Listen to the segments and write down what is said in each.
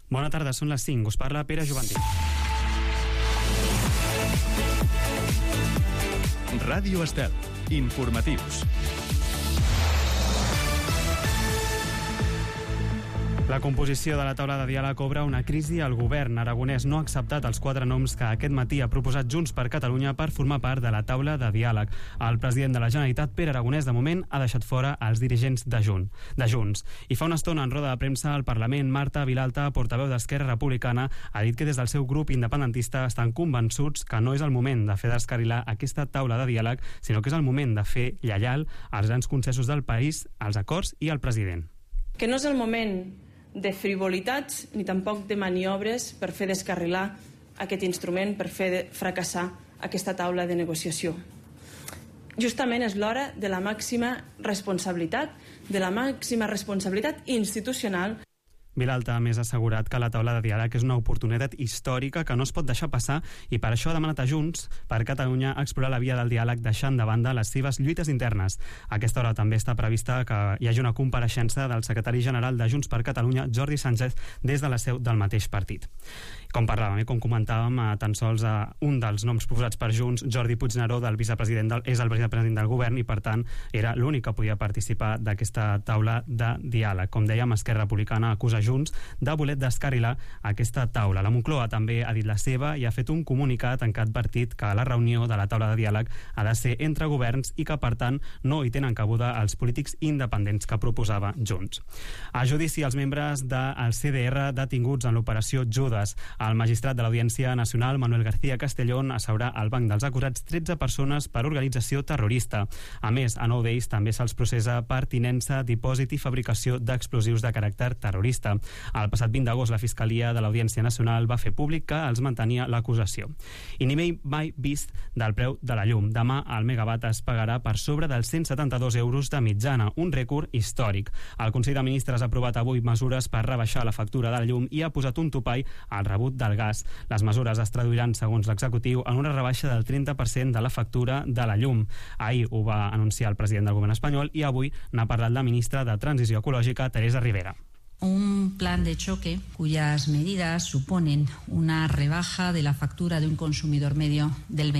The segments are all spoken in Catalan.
Bona tarda, són les 5. Us parla Pere Joventí. Ràdio Estel. Informatius. La composició de la taula de diàleg obre una crisi. El govern aragonès no ha acceptat els 4 noms que aquest matí ha proposat Junts per Catalunya per formar part de la taula de diàleg. El president de la Generalitat, Pere Aragonès, de moment ha deixat fora els dirigents de Junts. I fa una estona, en roda de premsa al Parlament, Marta Vilalta, portaveu d'Esquerra Republicana, ha dit que des del seu grup independentista estan convençuts que no és el moment de fer descarrilar aquesta taula de diàleg, sinó que és el moment de fer lleial als grans consensos del país, als acords i al president. Que no és el moment de frivolitats ni tampoc de maniobres per fer descarrilar aquest instrument, per fer fracassar aquesta taula de negociació. Justament és l'hora de la màxima responsabilitat institucional. Vilalta ha més assegurat que la taula de diàleg és una oportunitat històrica que no es pot deixar passar i per això ha demanat a Junts per Catalunya explorar la via del diàleg deixant de banda les seves lluites internes. A aquesta hora també està prevista que hi hagi una compareixença del secretari general de Junts per Catalunya, Jordi Sánchez, des de la seu del mateix partit. Com parlàvem, com comentàvem, tan sols un dels noms proposats per Junts, Jordi Puigneró, és el vicepresident del govern i, per tant, era l'únic que podia participar d'aquesta taula de diàleg. Com dèiem, Esquerra Republicana acusa Junts de voler descarrilar aquesta taula. La Moncloa també ha dit la seva i ha fet un comunicat en què ha advertit que la reunió de la taula de diàleg ha de ser entre governs i que, per tant, no hi tenen cabuda els polítics independents que proposava Junts. A judici, els membres del CDR detinguts en l'operació Judes. El magistrat de l'Audiència Nacional, Manuel García Castellón, asseurà al banc dels acusats 13 persones per organització terrorista. A més, a 9 d'ells també se'ls processa per tinença, dipòsit i fabricació d'explosius de caràcter terrorista. El passat 20 d'agost, la Fiscalia de l'Audiència Nacional va fer públic que els mantenia l'acusació. I nivell mai vist del preu de la llum. Demà el megawatt es pagarà per sobre dels 172 euros de mitjana, un rècord històric. El Consell de Ministres ha aprovat avui mesures per rebaixar la factura de la llum i ha posat un topall al rebut del gas. Les mesures es traduiran, segons l'executiu, en una rebaixa del 30% de la factura de la llum. Ahir ho va anunciar el president del govern espanyol i avui n'ha parlat la ministra de Transició Ecològica, Teresa Rivera. Un plan de choque cuyas medidas suponen una rebaja de la factura de un consumidor medio del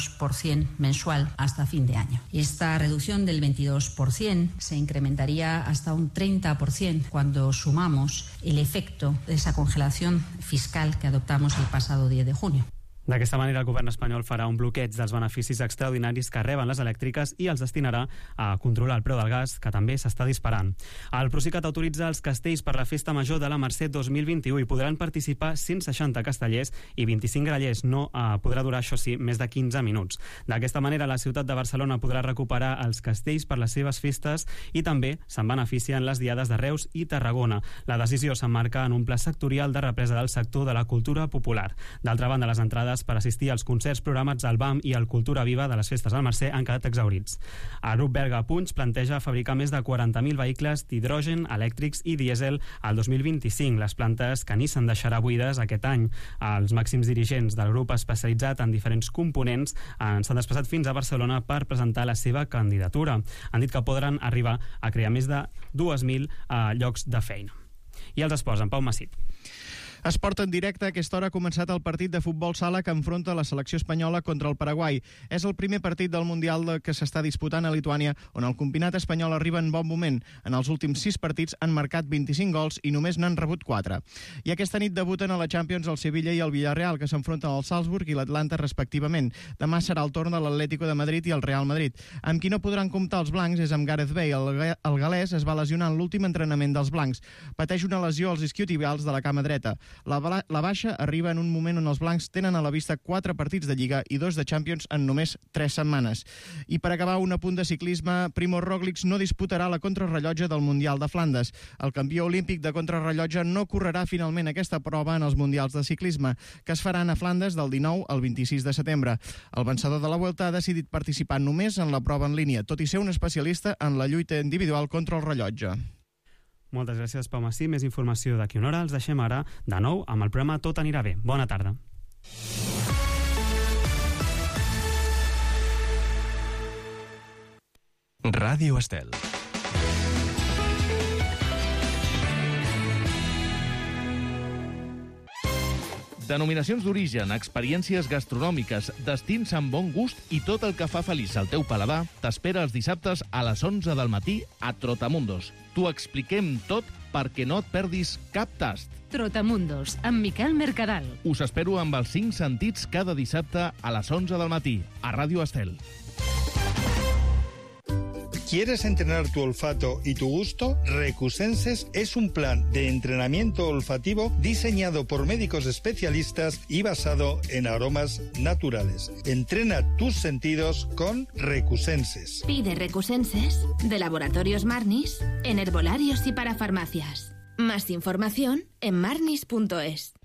22% mensual hasta fin de año. Esta reducción del 22% se incrementaría hasta un 30% cuando sumamos el efecto de esa congelación fiscal que adoptamos el pasado 10 de junio. D'aquesta manera, el govern espanyol farà un bloqueig dels beneficis extraordinaris que reben les elèctriques i els destinarà a controlar el preu del gas, que també s'està disparant. El Procicat autoritza els castells per la Festa Major de la Mercè 2021 i podran participar 160 castellers i 25 grallers. No podrà durar, això sí, més de 15 minuts. D'aquesta manera, la ciutat de Barcelona podrà recuperar els castells per les seves festes i també se'n beneficien les diades de Reus i Tarragona. La decisió s'emmarca en un pla sectorial de represa del sector de la cultura popular. D'altra banda, les entrades per assistir als concerts programats al BAM i al Cultura Viva de les festes al Mercè han quedat exhaurits. El grup belga Punch planteja fabricar més de 40.000 vehicles d'hidrogen, elèctrics i dièsel al 2025. Les plantes que Nissan deixarà buides aquest any. Els màxims dirigents del grup especialitzat en diferents components s'han desplaçat fins a Barcelona per presentar la seva candidatura. Han dit que podran arribar a crear més de 2.000 llocs de feina. I els esports, en Pau Massip. Esport en directe. A aquesta hora ha començat el partit de futbol sala que enfronta la selecció espanyola contra el Paraguai. És el primer partit del Mundial que s'està disputant a Lituània, on el combinat espanyol arriba en bon moment. En els últims 6 partits han marcat 25 gols i només n'han rebut 4. I aquesta nit debuten a la Champions el Sevilla i el Villarreal, que s'enfronten al Salzburg i l'Atlanta respectivament. Demà serà el torn de l'Atlético de Madrid i el Real Madrid. Amb qui no podran comptar els blancs és amb Gareth Bale. El galès es va lesionar en l'últim entrenament dels blancs. Pateix una lesió als isquiotibials de la cama dreta. La baixa arriba en un moment on els blancs tenen a la vista 4 partits de Lliga i 2 de Champions en només 3 setmanes. I per acabar, un apunt de ciclisme. Primo Roglic no disputarà la contrarrellotge del Mundial de Flandes. El campió olímpic de contrarrellotge no correrà finalment aquesta prova en els Mundials de ciclisme, que es faran a Flandes del 19 al 26 de setembre. El vencedor de la Vuelta ha decidit participar només en la prova en línia, tot i ser un especialista en la lluita individual contra el rellotge. Moltes gràcies, Pau Massí. Més informació d'aquí una hora. Els deixem ara de nou amb el programa Tot anirà bé. Bona tarda. Ràdio Estel. Denominacions d'origen, experiències gastronòmiques, destins amb bon gust i tot el que fa feliç al teu paladar t'espera els dissabtes a les 11 del matí a Trotamundos. T'ho expliquem tot perquè no et perdis cap tast. Trotamundos, amb Miquel Mercadal. Us espero amb els 5 sentits cada dissabte a les 11 del matí a Ràdio Estel. ¿Quieres entrenar tu olfato y tu gusto? Recusenses es un plan de entrenamiento olfativo diseñado por médicos especialistas y basado en aromas naturales. Entrena tus sentidos con Recusenses. Pide Recusenses de Laboratorios Marnis en herbolarios y para farmacias. Más información en marnis.es.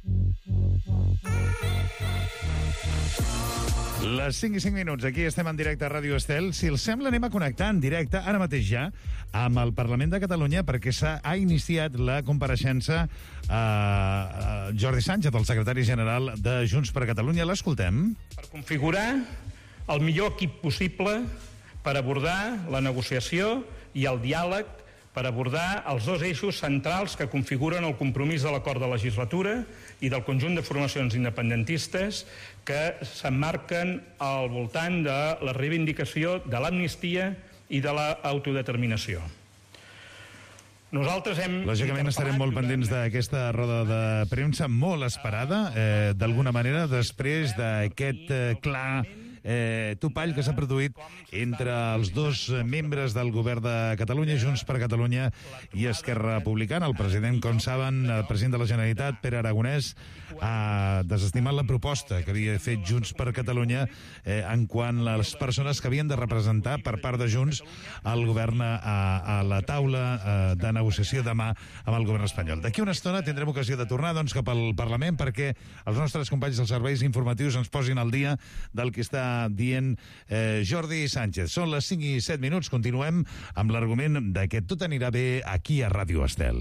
Les 5 i 5 minuts, aquí estem en directe a Ràdio Estel. Si els sembla, anem a connectar en directe, ara mateix ja, amb el Parlament de Catalunya, perquè ha iniciat la compareixença a Jordi Sánchez, el secretari general de Junts per Catalunya. L'escoltem. Per configurar el millor equip possible per abordar la negociació i el diàleg, per abordar els dos eixos centrals que configuren el compromís de l'acord de legislatura i del conjunt de formacions independentistes que s'emmarquen al voltant de la reivindicació de l'amnistia i de l'autodeterminació. Lògicament estarem molt pendents d'aquesta roda de premsa molt esperada, d'alguna manera, després d'aquest clar topall que s'ha produït entre els dos membres del govern de Catalunya, Junts per Catalunya i Esquerra Republicana. El president, com saben, el president de la Generalitat, Pere Aragonès, ha desestimat la proposta que havia fet Junts per Catalunya en quant a les persones que havien de representar per part de Junts el govern a la taula de negociació demà amb el govern espanyol. D'aquí una estona tindrem ocasió de tornar cap al Parlament perquè els nostres companys dels serveis informatius ens posin al dia del que està dient Jordi Sánchez. Són les 5 i 7 minuts. Continuem amb l'argument de que tot anirà bé aquí a Ràdio Estel.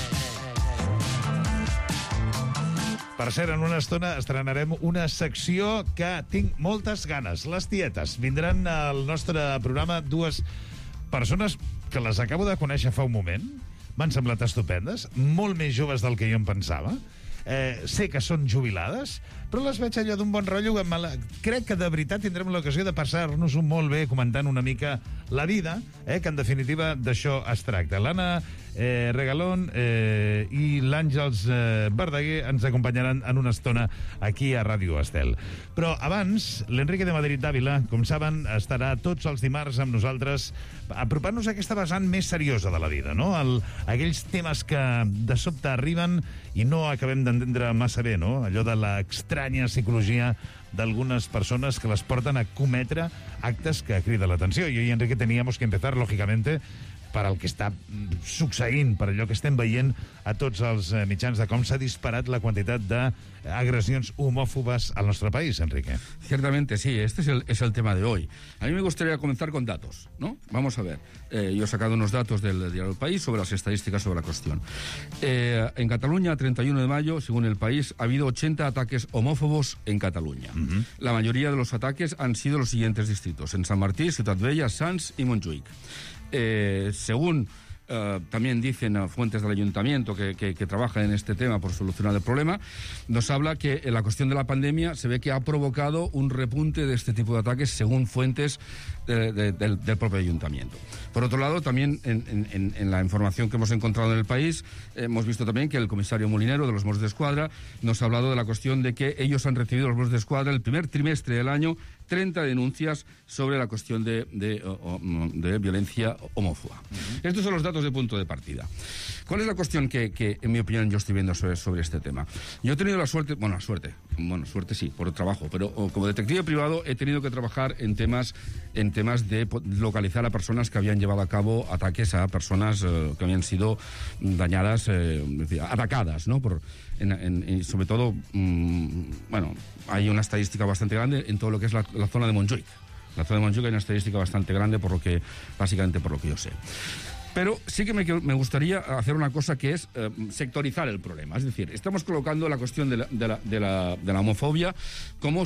Per cert, en una estona estrenarem una secció que tinc moltes ganes. Les tietes. Vindran al nostre programa dues persones que les acabo de conèixer fa un moment. M'han semblat estupendes, molt més joves del que jo em pensava. Sé que són jubilades, però les veig allò d'un bon rotllo. Crec que de veritat tindrem l'ocasió de passar-nos-ho molt bé comentant una mica la vida, que en definitiva d'això es tracta. L'Anna Regalón i l'Àngels Verdaguer ens acompanyaran en una estona aquí a Ràdio Estel. Però abans, l'Enrique de Madrid d'Àvila, com saben, estarà tots els dimarts amb nosaltres apropant-nos a aquesta vessant més seriosa de la vida, no? Aquells temes que de sobte arriben i no acabem d'entendre massa bé, no? Allò de l'estranya psicologia d'algunes persones que les porten a cometre actes que criden l'atenció. Jo i Enrique teníamos que empezar, lógicamente, per al que està succeint, per allò que estem veient a tots els mitjans de com s'ha disparat la quantitat d'agressions homòfobes al nuestro país, Enrique. Ciertamente, sí, este es el tema de hoy. A mí me gustaría comenzar con datos, ¿no? Vamos a ver. Yo he sacado unos datos del diario El País sobre las estadísticas sobre la cuestión. En Cataluña, 31 de mayo, según El País, ha habido 80 ataques homófobos en Cataluña. La mayoría de los ataques han sido los siguientes distritos: en San Martí, Ciutat Vella, Sants y Montjuïc. Según también dicen fuentes del ayuntamiento que trabajan en este tema por solucionar el problema, nos habla que la cuestión de la pandemia se ve que ha provocado un repunte de este tipo de ataques según fuentes del propio ayuntamiento. Por otro lado, también en la información que hemos encontrado en El País, hemos visto también que el comisario Molinero de los Mossos d'Esquadra nos ha hablado de la cuestión de que ellos han recibido, los Mossos d'Esquadra, el primer trimestre del año, 30 denuncias sobre la cuestión de violencia homófoba. Estos son los datos de punto de partida. ¿Cuál es la cuestión que en mi opinión, yo estoy viendo sobre este tema? Yo he tenido la suerte, suerte sí, por trabajo, pero como detective privado he tenido que trabajar en temas de localizar a personas que habían llevado a cabo ataques a personas que habían sido dañadas, atacadas, ¿no? Y sobre todo, hay una estadística bastante grande en todo lo que es la zona de Montjuïc. La zona de Montjuïc hay una estadística bastante grande, básicamente por lo que yo sé. Pero sí que me gustaría hacer una cosa que es sectorizar el problema. Es decir, estamos colocando la cuestión de la homofobia como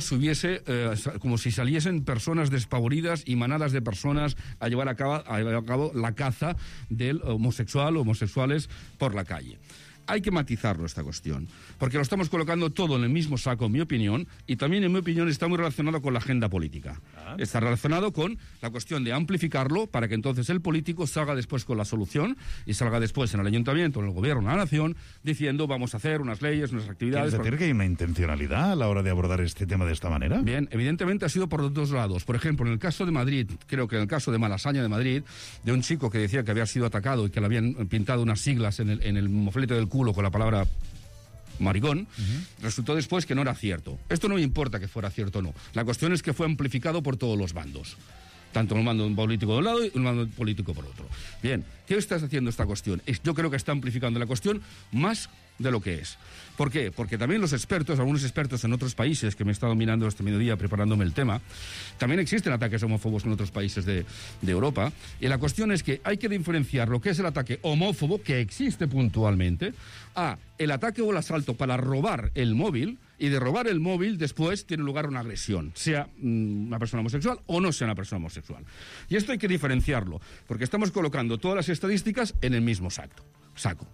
si saliesen personas despavoridas y manadas de personas a llevar a cabo la caza del homosexual o homosexuales por la calle. hay que matizarlo esta cuestión, porque lo estamos colocando todo en el mismo saco, en mi opinión, y también, en mi opinión, está muy relacionado con la agenda política. Está relacionado con la cuestión de amplificarlo para que entonces el político salga después con la solución y salga después en el ayuntamiento, en el gobierno, en la nación, diciendo vamos a hacer unas leyes, unas actividades... ¿Quieres decir que hay una intencionalidad a la hora de abordar este tema de esta manera? Bien, evidentemente ha sido por los dos lados. Por ejemplo, en el caso de Madrid, creo que en el caso de Malasaña de Madrid, de un chico que decía que había sido atacado y que le habían pintado unas siglas en el moflete del culo con la palabra maricón, resultó después que no era cierto. Esto no me importa que fuera cierto o no. La cuestión es que fue amplificado por todos los bandos. Tanto un mando político de un lado y un mando político por otro. Bien, ¿qué estás haciendo esta cuestión? Yo creo que está amplificando la cuestión más de lo que es. ¿Por qué? Porque también los expertos, algunos expertos en otros países, que me he estado mirando este mediodía preparándome el tema, también existen ataques homófobos en otros países de Europa, y la cuestión es que hay que diferenciar lo que es el ataque homófobo, que existe puntualmente, a el ataque o el asalto para robar el móvil, y de robar el móvil después tiene lugar una agresión, sea una persona homosexual o no sea una persona homosexual. Y esto hay que diferenciarlo, porque estamos colocando todas las estadísticas en el mismo saco.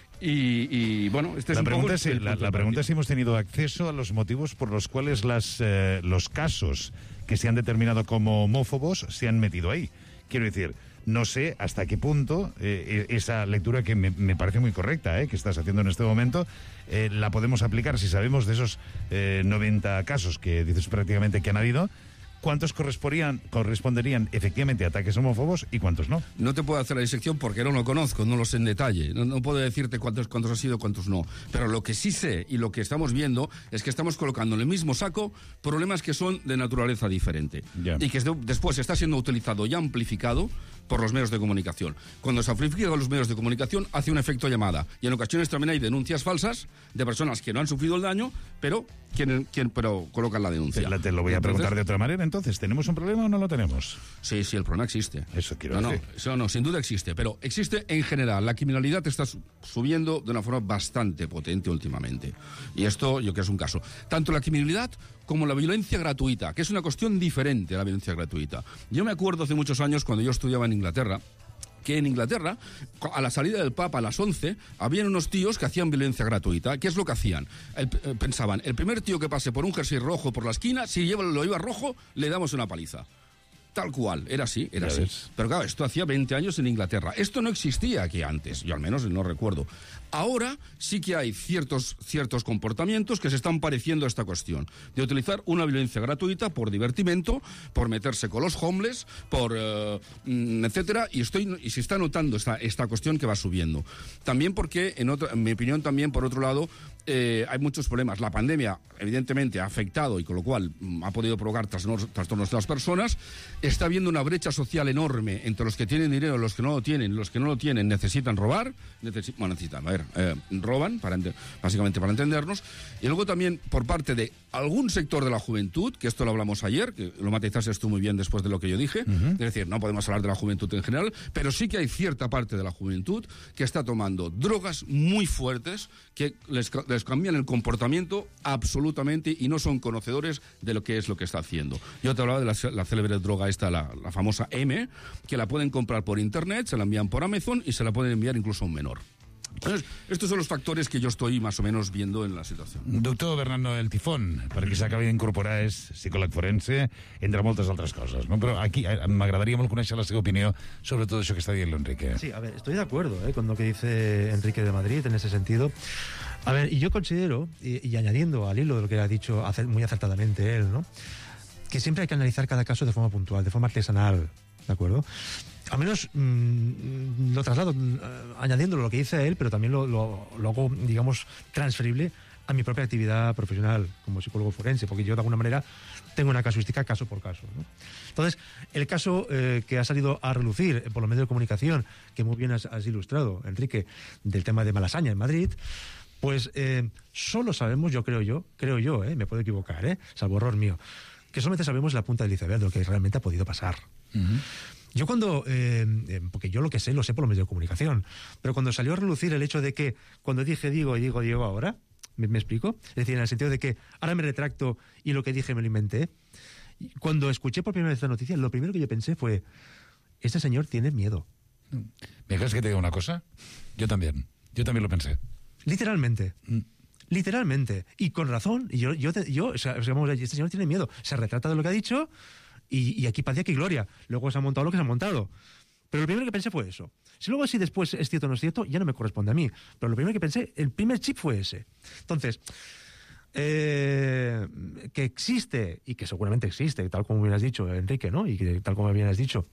Y bueno, este es la pregunta es si hemos tenido acceso a los motivos por los cuales los casos que se han determinado como homófobos se han metido ahí. Quiero decir, no sé hasta qué punto esa lectura que me parece muy correcta, que estás haciendo en este momento, la podemos aplicar si sabemos de esos 90 casos que dices prácticamente que han habido. ¿Cuántos corresponderían efectivamente a ataques homófobos y cuántos no? No te puedo hacer la disección porque no lo conozco, no lo sé en detalle. No puedo decirte cuántos ha sido, cuántos no. Pero lo que sí sé y lo que estamos viendo es que estamos colocando en el mismo saco problemas que son de naturaleza diferente. Ya. Y que después está siendo utilizado y amplificado por los medios de comunicación. Cuando se amplifican los medios de comunicación, hace un efecto llamada. Y en ocasiones también hay denuncias falsas de personas que no han sufrido el daño, pero colocan la denuncia. Te lo voy a preguntar de otra manera, entonces. ¿Tenemos un problema o no lo tenemos? Sí, el problema existe. Eso quiero decir. No, sin duda existe. Pero existe en general. La criminalidad está subiendo de una forma bastante potente últimamente. Y esto yo creo que es un caso. Tanto la criminalidad como la violencia gratuita, que es una cuestión diferente a la violencia gratuita. Yo me acuerdo hace muchos años, cuando yo estudiaba en Inglaterra, que en Inglaterra, a la salida del Papa a las 11, habían unos tíos que hacían violencia gratuita. ¿Qué es lo que hacían? Pensaban, el primer tío que pase por un jersey rojo por la esquina, si lo lleva rojo, le damos una paliza. Tal cual, era así. Pero claro, esto hacía 20 años en Inglaterra. Esto no existía aquí antes, yo al menos no recuerdo. Ahora sí que hay ciertos comportamientos que se están pareciendo a esta cuestión, de utilizar una violencia gratuita por divertimento, por meterse con los homeless, etcétera, y se está notando esta cuestión que va subiendo. También porque, en mi opinión, también por otro lado, hay muchos problemas. La pandemia, evidentemente, ha afectado y con lo cual ha podido provocar trastornos de las personas. Está habiendo una brecha social enorme entre los que tienen dinero y los que no lo tienen. Los que no lo tienen necesitan robar, roban, básicamente para entendernos. Y luego también por parte de algún sector de la juventud, que esto lo hablamos ayer, que lo matizaste tú muy bien después de lo que yo dije, es decir, no podemos hablar de la juventud en general, pero sí que hay cierta parte de la juventud que está tomando drogas muy fuertes que les cambian el comportamiento absolutamente y no son conocedores de lo que es lo que está haciendo. Yo te hablaba de la célebre droga esta, la famosa M, que la pueden comprar por internet, se la envían por Amazon y se la pueden enviar incluso a un menor. Entonces, estos son los factores que yo estoy más o menos viendo en la situació. Doctor Bernardo del Tifón, perquè s'acabi d'incorporar, és psicòleg forense, entre moltes altres coses, ¿no? Però aquí m'agradaria molt conèixer la seva opinió sobre todo eso que está diciendo Enrique. Sí, a ver, estoy de acuerdo con lo que dice Enrique de Madrid en ese sentido. A ver, y yo considero, y añadiendo al hilo de lo que ha dicho muy acertadamente él, ¿no?, que siempre hay que analizar cada caso de forma puntual, de forma artesanal, ¿de acuerdo? Al menos lo traslado añadiendo lo que dice él, pero también lo hago, digamos, transferible a mi propia actividad profesional como psicólogo forense, porque yo de alguna manera tengo una casuística caso por caso, ¿no? Entonces, el caso que ha salido a relucir por los medios de comunicación, que muy bien has ilustrado, Enrique, del tema de Malasaña en Madrid, pues solo sabemos, creo yo, me puedo equivocar, salvo error mío, que solamente sabemos la punta del iceberg de lo que realmente ha podido pasar. Yo porque yo lo que sé, lo sé por los medios de comunicación, pero cuando salió a relucir el hecho de que cuando dije digo ahora, ¿me explico? Es decir, en el sentido de que ahora me retracto y lo que dije me lo inventé. Cuando escuché por primera vez esta noticia, lo primero que yo pensé fue, este señor tiene miedo. ¿Me dejas que te diga una cosa? Yo también lo pensé. Literalmente. Literalmente. Y con razón. Y o sea, este señor tiene miedo. Se retrata de lo que ha dicho y aquí parecía que hay gloria. Luego se ha montado lo que se ha montado. Pero lo primero que pensé fue eso. Si luego así después es cierto o no es cierto, ya no me corresponde a mí. Pero lo primero que pensé, el primer chip fue ese. Entonces, que existe, y que seguramente existe, tal como bien has dicho, Enrique, ¿no? Y que tal como bien has dicho,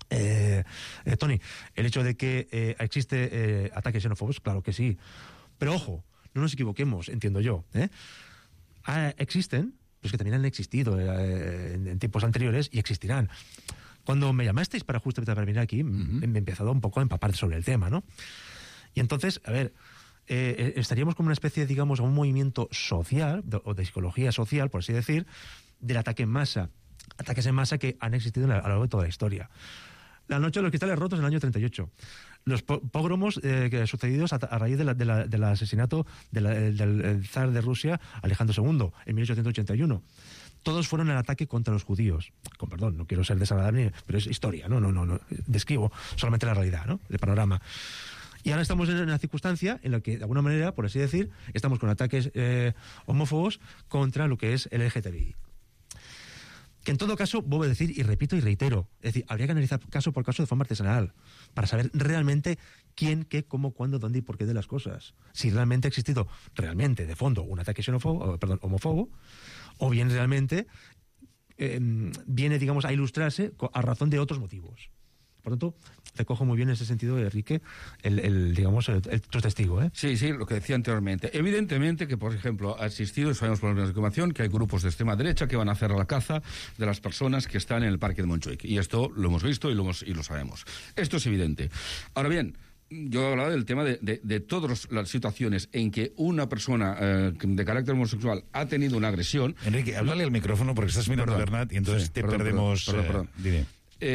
Tony, el hecho de que existe ataques xenófobos, claro que sí. Pero ojo, no nos equivoquemos, entiendo yo. Existen, pues que también han existido en tiempos anteriores y existirán. Cuando me llamasteis para venir aquí, me he empezado un poco a empapar sobre el tema, ¿no? Y entonces, a ver, estaríamos como una especie, digamos, un movimiento social, o de psicología social, por así decir, del ataque en masa. Ataques en masa que han existido a lo largo de toda la historia. La noche de los cristales rotos en el año 38. Los pogromos sucedidos a raíz del asesinato del zar de Rusia, Alejandro II, en 1881. Todos fueron el ataque contra los judíos. Con perdón, no quiero ser desagradable, pero es historia, no. Describo solamente la realidad, ¿no? El panorama. Y ahora estamos en una circunstancia en la que, de alguna manera, por así decir, estamos con ataques homófobos contra lo que es el LGTBI. Que en todo caso, vuelvo a decir, y repito y reitero, es decir, habría que analizar caso por caso de forma artesanal, para saber realmente quién, qué, cómo, cuándo, dónde y por qué de las cosas. Si realmente ha existido, realmente, de fondo, un ataque homófobo, o bien realmente viene, digamos, a ilustrarse a razón de otros motivos. Por tanto, recojo muy bien en ese sentido, Enrique, tu testigo. Sí, lo que decía anteriormente. Evidentemente que, por ejemplo, ha existido, y sabemos por la información, que hay grupos de extrema derecha que van a hacer la caza de las personas que están en el parque de Montjuic. Y esto lo hemos visto y lo sabemos. Esto es evidente. Ahora bien, yo hablaba del tema de todas las situaciones en que una persona de carácter homosexual ha tenido una agresión. Enrique, háblale al micrófono porque estás mirando a Bernat y entonces perdemos. Perdón. Dime.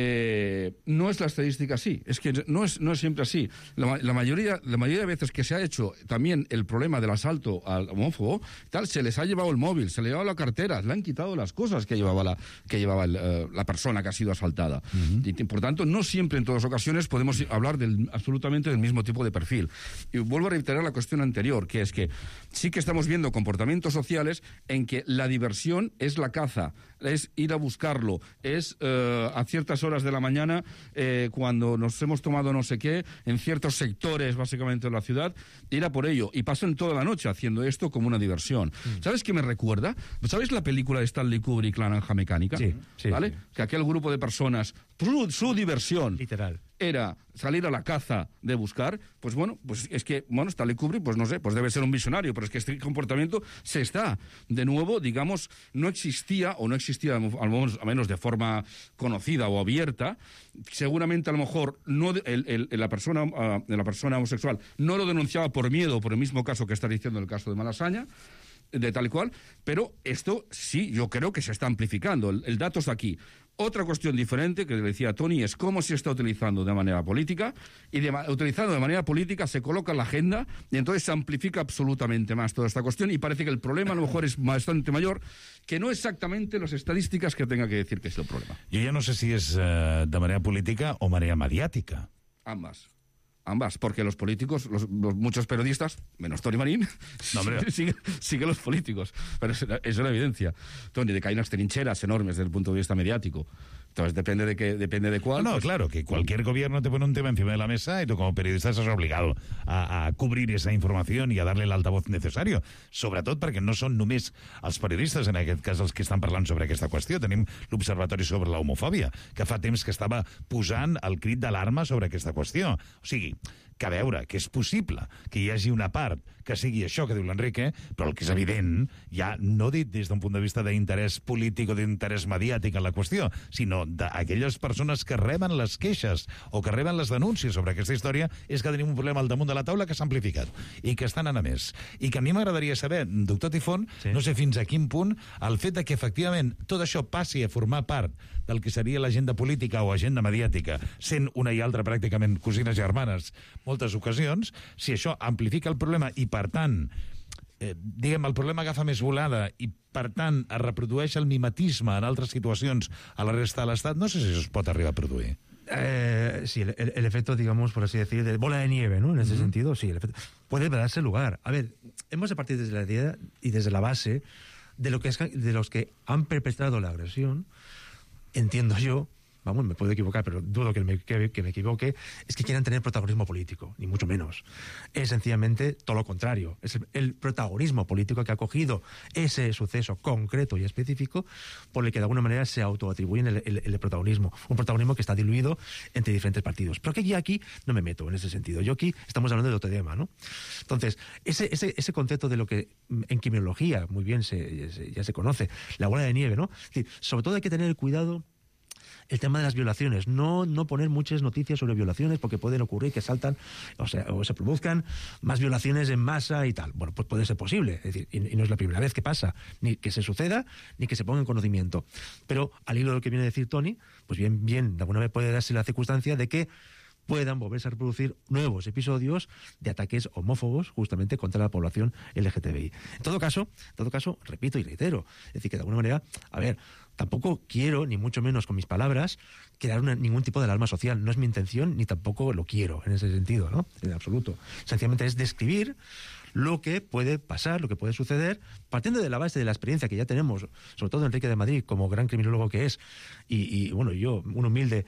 No es la estadística así, es que no es siempre así. La mayoría de veces que se ha hecho también el problema del asalto al homófobo, se les ha llevado el móvil, se le ha llevado la cartera, le han quitado las cosas que llevaba la persona que ha sido asaltada. Y por tanto, no siempre en todas ocasiones podemos hablar absolutamente del mismo tipo de perfil. Y vuelvo a reiterar la cuestión anterior, que es que sí que estamos viendo comportamientos sociales en que la diversión es la caza, es ir a buscarlo, es a ciertas horas de la mañana, cuando nos hemos tomado no sé qué, en ciertos sectores básicamente de la ciudad, ir a por ello, y pasan toda la noche haciendo esto como una diversión. ¿Sabes qué me recuerda? ¿Sabes la película de Stanley Kubrick, La Naranja Mecánica? Sí. ¿Vale? Sí. Que aquel grupo de personas, su diversión literal era salir a la caza de buscar, pues es que, Stanley Kubrick, pues no sé, pues debe ser un visionario, pero es que este comportamiento se está, de nuevo, digamos, no existía, al menos de forma conocida o abierta, seguramente a lo mejor no la persona homosexual no lo denunciaba por miedo, por el mismo caso que está diciendo el caso de Malasaña, de tal y cual, pero esto sí, yo creo que se está amplificando, el dato está aquí. Otra cuestión diferente que le decía Tony es cómo se está utilizando de manera política, y utilizando de manera política se coloca en la agenda y entonces se amplifica absolutamente más toda esta cuestión, y parece que el problema a lo mejor es bastante mayor que no exactamente las estadísticas que tenga que decir que es el problema. Yo ya no sé si es de manera política o manera mediática. Ambas, porque los políticos, muchos periodistas, menos Tony Marín, siguen los políticos. Pero es una evidencia. Tony, de que hay unas trincheras enormes desde el punto de vista mediático. Entonces depende de cuál. No, claro, que cualquier gobierno te pone un tema encima de la mesa y tú como periodista estás obligado a cubrir esa información i a darle l'altavoz necessari. Sobretot perquè no són només els periodistes, en aquest cas, els que estan parlant sobre aquesta qüestió. Tenim l'Observatori sobre la Homofòbia, que fa temps que estava posant el crit d'alarma sobre aquesta qüestió. O sigui, que a veure, que és possible que hi hagi una part que sigui això que diu l'Enrique, però el que és evident, ja no dit des d'un punt de vista d'interès polític o d'interès mediàtic en la qüestió, sinó d'aquelles persones que reben les queixes o que reben les denúncies sobre aquesta història, és que tenim un problema al damunt de la taula que s'ha amplificat i que estan anant a més. I que a mi m'agradaria saber, doctor Tifón, no sé fins a quin punt, el fet de que efectivament tot això passi a formar part del que seria l'agenda política o agenda mediàtica, sent una i altra pràcticament cosines germanes moltes ocasions, si això amplifica el problema i, per tant, el problema agafa més volada i, per tant, es reprodueix el mimetisme en altres situacions a la resta de l'Estat, no sé si això es pot arribar a produir. Sí, el efecto, digamos, por así decir, de bola de nieve, ¿no? En ese sentido, sí, el efecto puede darse lugar. A ver, hemos de partir desde la idea y desde la base de los que han perpetrado la agresión, entiendo yo, vamos, me puedo equivocar, pero dudo que me equivoque, es que quieran tener protagonismo político, ni mucho menos. Es sencillamente todo lo contrario. Es el protagonismo político que ha cogido ese suceso concreto y específico por el que de alguna manera se autoatribuyen el protagonismo. Un protagonismo que está diluido entre diferentes partidos. Pero que aquí no me meto en ese sentido. Yo aquí estamos hablando de otro tema, ¿no? Entonces, ese concepto de lo que en criminología muy bien ya se conoce, la bola de nieve, ¿no? Es decir, sobre todo hay que tener cuidado el tema de las violaciones, no poner muchas noticias sobre violaciones porque pueden ocurrir que saltan, o se produzcan más violaciones en masa y tal. Bueno, pues puede ser posible, es decir, y no es la primera vez que pasa, ni que se suceda, ni que se ponga en conocimiento. Pero al hilo de lo que viene a decir Tony, pues bien, de alguna vez puede darse la circunstancia de que puedan volverse a reproducir nuevos episodios de ataques homófobos justamente contra la población LGTBI. En todo caso, repito y reitero, es decir, que de alguna manera, a ver, tampoco quiero, ni mucho menos con mis palabras, crear ningún tipo de alarma social. No es mi intención, ni tampoco lo quiero en ese sentido, ¿no? En absoluto. Sencillamente es describir lo que puede pasar, lo que puede suceder, partiendo de la base de la experiencia que ya tenemos, sobre todo Enrique de Madrid, como gran criminólogo que es, y bueno, yo, un humilde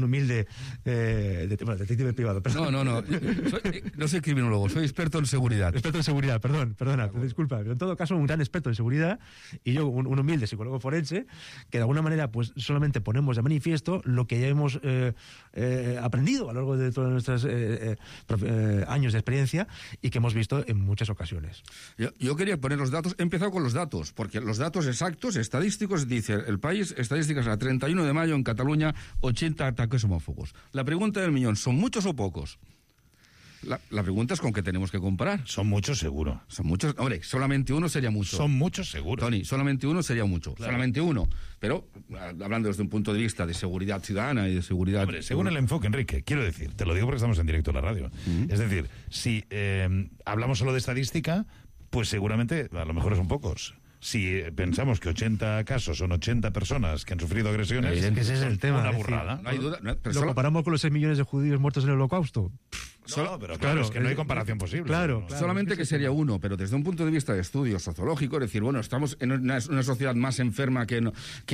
detective privado. Perdón. No soy criminólogo, soy experto en seguridad. Experto en seguridad, perdona, disculpa, pero en todo caso un gran experto en seguridad, y yo un humilde psicólogo forense, que de alguna manera pues solamente ponemos de manifiesto lo que ya hemos aprendido a lo largo de todos nuestros años de experiencia y que hemos visto en muchas ocasiones. Yo quería poner los datos, he empezado con los datos, porque los datos exactos, estadísticos, dice el país, estadísticas a 31 de mayo en Cataluña, 80 ataques homófobos. La pregunta del millón, ¿son muchos o pocos? La pregunta es con qué tenemos que comparar. Son muchos, seguro. Son muchos. Hombre, solamente uno sería mucho. Son muchos, seguro. Tony, solamente uno sería mucho. Claro. Solamente uno. Pero, hablando desde un punto de vista de seguridad ciudadana y de seguridad... Hombre, según el enfoque, Enrique, quiero decir, te lo digo porque estamos en directo en la radio. Es decir, si hablamos solo de estadística, pues seguramente a lo mejor son pocos. Si pensamos que 80 casos son 80 personas que han sufrido agresiones, es que ese es el tema. Una burrada. No hay duda. ¿Lo comparamos con los 6 millones de judíos muertos en el Holocausto? No, pero claro, es que no hay comparación posible. Claro. Solamente que sería uno, pero desde un punto de vista de estudio sociológico, es decir, bueno, estamos en una sociedad más enferma que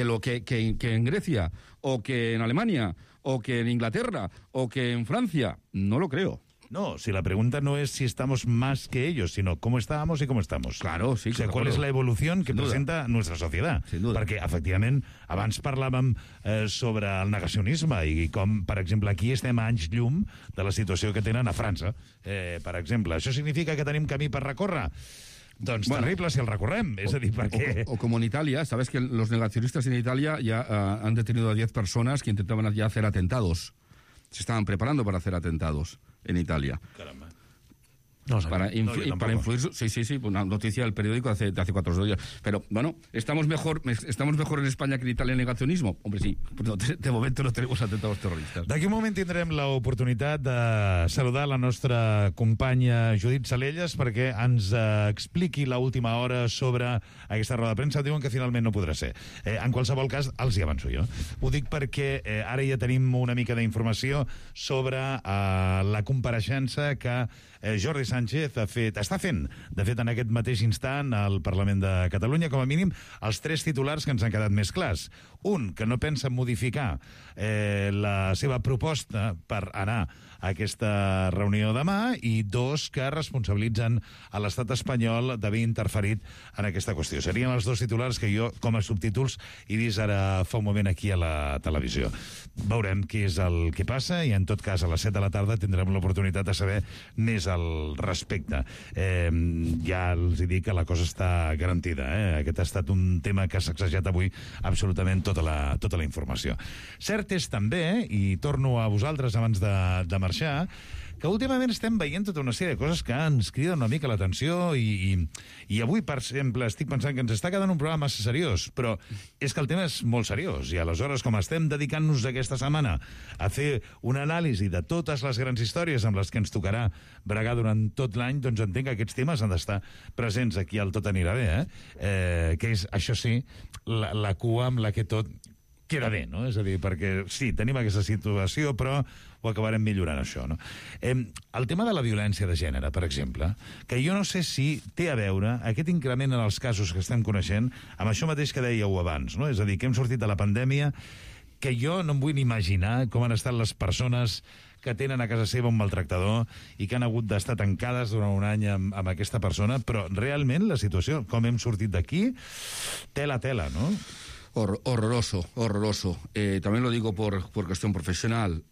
en Grecia, o que en Alemania, o que en Inglaterra, o que en Francia. No lo creo. No, si la pregunta no es si estamos más que ellos, sino cómo estábamos i com estamos. Claro, sí. O sigui, qual és la evolució que presenta nuestra societat. Perquè, efectivament, abans parlàvem sobre el negacionisme i com, per exemple, aquí estem a anys llum de la situació que tenen a França. Per exemple, això significa que tenim camí per recórrer? Doncs terrible si el recorrem, és a dir, perquè... O como en Italia, sabes que los negacionistas en Italia ya han detenido a 10 personas que intentaban ya hacer atentados. Se estaban preparando para hacer atentados en Italia. Caramba. Para influir. Sí, una noticia del periódico hace 4 días. Pero bueno, ¿estamos mejor en España que en Italia en negacionismo? Hombre, sí, pero de momento no tenemos atentados terroristas. D'aquí un moment tindrem l'oportunitat de saludar la nostra companya Judit Salelles perquè ens expliqui l'última hora sobre aquesta roda de premsa. Diuen que finalment no podrà ser. En qualsevol cas, els hi avanço jo. Ho dic perquè ara ja tenim una mica d'informació sobre la compareixença que Jordi Sánchez està fent, de fet, en aquest mateix instant al Parlament de Catalunya, com a mínim, els 3 titulars que ens han quedat més clars. Un, que no pensa modificar la seva proposta per anar a aquesta reunió demà, i 2, que responsabilitzen a l'estat espanyol d'haver interferit en aquesta qüestió. Serien els 2 titulars que jo, com a subtítols, he vist ara fa un moment aquí a la televisió. Veurem què és el que passa i, en tot cas, a les 7 de la tarda tindrem l'oportunitat de saber més al respecte. Ja els dic que la cosa està garantida. Aquest ha estat un tema que ha sacsejat avui absolutament tota la informació. Cert és també, i torno a vosaltres abans de marxar, que últimament estem veient tota una sèrie de coses que ens criden una mica l'atenció i avui, per exemple, estic pensant que ens està quedant un programa massa seriós, però és que el tema és molt seriós i aleshores, com estem dedicant-nos aquesta setmana a fer una anàlisi de totes les grans històries amb les que ens tocarà bregar durant tot l'any, doncs entenc que aquests temes han d'estar presents aquí al Tot anirà bé, que és, això sí, la cua amb la que tot queda bé, no? És a dir, perquè sí, tenim aquesta situació, però ho acabarem millorant, això, no? El tema de la violència de gènere, per exemple, que jo no sé si té a veure aquest increment en els casos que estem coneixent amb això mateix que dèieu abans, no? És a dir, que hem sortit de la pandèmia, que jo no em vull ni imaginar com han estat les persones que tenen a casa seva un maltractador i que han hagut d'estar tancades durant un any amb aquesta persona, però realment la situació, com hem sortit d'aquí, tela, ¿no? Horroroso. También lo digo por cuestión profesional.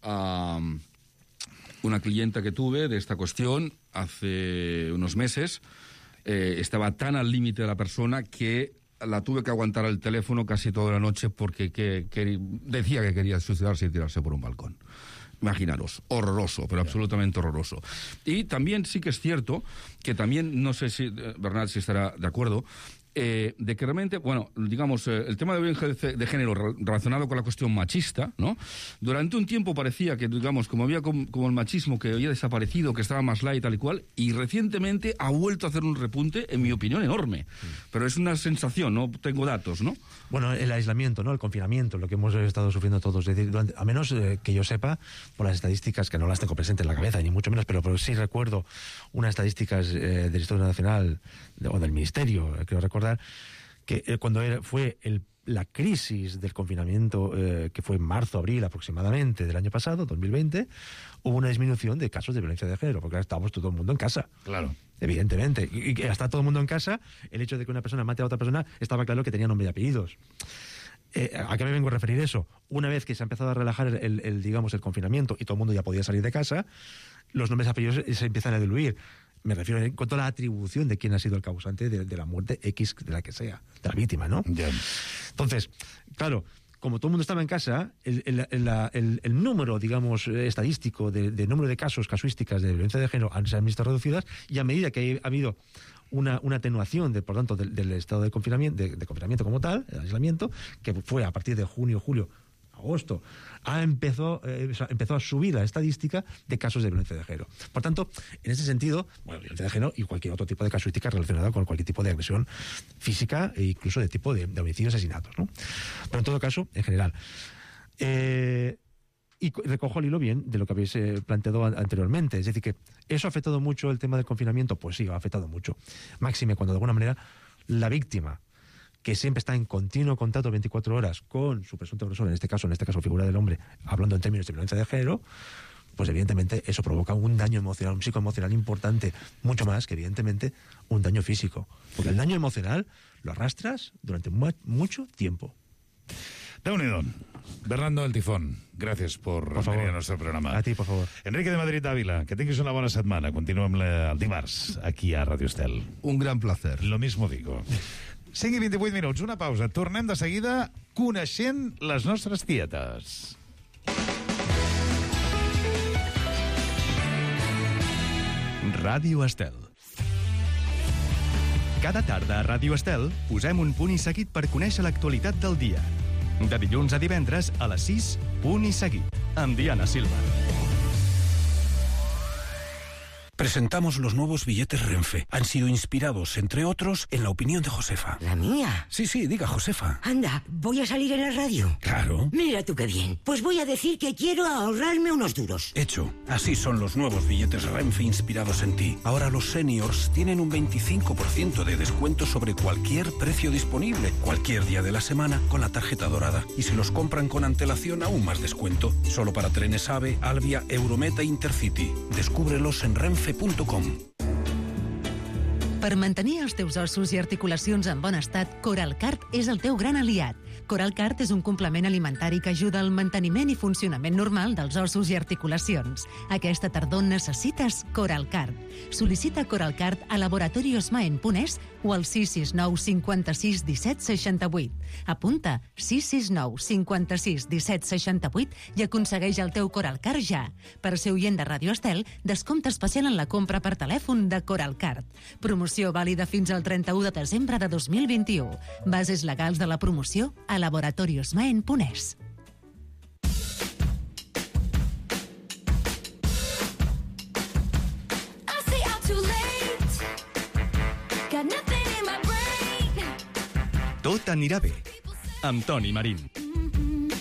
Una clienta que tuve de esta cuestión hace unos meses estaba tan al límite de la persona que la tuve que aguantar al teléfono casi toda la noche porque decía que quería suicidarse y tirarse por un balcón. Imaginaros, horroroso, pero absolutamente horroroso. Y también sí que es cierto que también, no sé si Bernat si estará de acuerdo, de que realmente, bueno, digamos, el tema de violencia de género relacionado con la cuestión machista, ¿no? Durante un tiempo parecía que, digamos, como había como el machismo que había desaparecido, que estaba más light, tal y cual, y recientemente ha vuelto a hacer un repunte, en mi opinión, enorme. Pero es una sensación, no tengo datos, ¿no? Bueno, el aislamiento, ¿no? El confinamiento, lo que hemos estado sufriendo todos. Es decir, a menos que yo sepa, por las estadísticas, que no las tengo presentes en la cabeza, ni mucho menos, pero sí recuerdo unas estadísticas del Instituto Nacional o del Ministerio, creo recordar, que cuando fue la crisis del confinamiento, que fue en marzo, abril aproximadamente del año pasado, 2020, hubo una disminución de casos de violencia de género, porque estábamos todo el mundo en casa. Claro. Evidentemente. Y que está todo el mundo en casa, el hecho de que una persona mate a otra persona, estaba claro que tenía nombre y apellidos. ¿A qué me vengo a referir eso? Una vez que se ha empezado a relajar digamos, el confinamiento y todo el mundo ya podía salir de casa, los nombres y apellidos se empiezan a diluir. Me refiero en cuanto a la atribución de quién ha sido el causante de la muerte X, de la que sea, de la víctima, ¿no? Yeah. Entonces, claro, como todo el mundo estaba en casa, el número, digamos, estadístico de número de casuísticas de violencia de género se han visto reducidas, y a medida que ha habido una atenuación, por tanto, del estado de confinamiento, de confinamiento como tal, el aislamiento, que fue a partir de junio, julio, agosto, empezó a subir la estadística de casos de violencia de género. Por tanto, en ese sentido, bueno, violencia de género y cualquier otro tipo de casuística relacionada con cualquier tipo de agresión física e incluso de tipo de homicidio y asesinatos, ¿no? Pero en todo caso, en general. Y recojo el hilo bien de lo que habéis planteado anteriormente. Es decir, que ¿eso ha afectado mucho el tema del confinamiento? Pues sí, ha afectado mucho. Máxime cuando de alguna manera la víctima, que siempre está en continuo contacto 24 horas con su presunto agresor, en este caso figura del hombre, hablando en términos de violencia de género, pues evidentemente eso provoca un daño emocional, un psicoemocional importante, mucho más que evidentemente un daño físico. Porque el daño emocional lo arrastras durante mucho tiempo. Déu-n'hi-do. Bernardo del Tifón, gràcies por venir al nostre programa. A ti, por favor. Enrique de Madrid Ávila, que tinguis una bona setmana. Continuem el dimarts aquí a Radio Estel. Un gran placer. Lo mismo digo. 5 i 28 minuts, una pausa. Tornem de seguida coneixent les nostres tietes. Ràdio Estel. Cada tarda a Ràdio Estel posem un punt i seguit per conèixer l'actualitat del dia. De dilluns a divendres a les 6, punt i seguit, amb Diana Silva. Presentamos los nuevos billetes Renfe. Han sido inspirados, entre otros, en la opinión de Josefa. ¿La mía? Sí, diga, Josefa. Anda, ¿voy a salir en la radio? Claro. Mira tú qué bien. Pues voy a decir que quiero ahorrarme unos duros. Hecho. Así son los nuevos billetes Renfe inspirados en ti. Ahora los seniors tienen un 25% de descuento sobre cualquier precio disponible, cualquier día de la semana, con la tarjeta dorada. Y si los compran con antelación, aún más descuento. Solo para trenes AVE, Alvia, Eurometa e Intercity. Descúbrelos en renfe.com. Per mantenir els teus ossos i articulacions en bon estat, Coralcart és el teu gran aliat. Coralcart és un complement alimentari que ajuda al manteniment i funcionament normal dels ossos i articulacions. Aquesta tardor necessites Coralcart. Sol·licita Coralcart a laboratoriosmaen.es o al 669 56 17 68. Apunta 669 56 17 68 i aconsegueix el teu Coralcart ja. Per ser oient de Radio Estel, descompte especial en la compra per telèfon de Coralcart. Promoció vàlida fins al 31 de desembre de 2021. Bases legals de la promoció a laboratoriosmaen.es. Tot anirà bé, amb Toni Marín.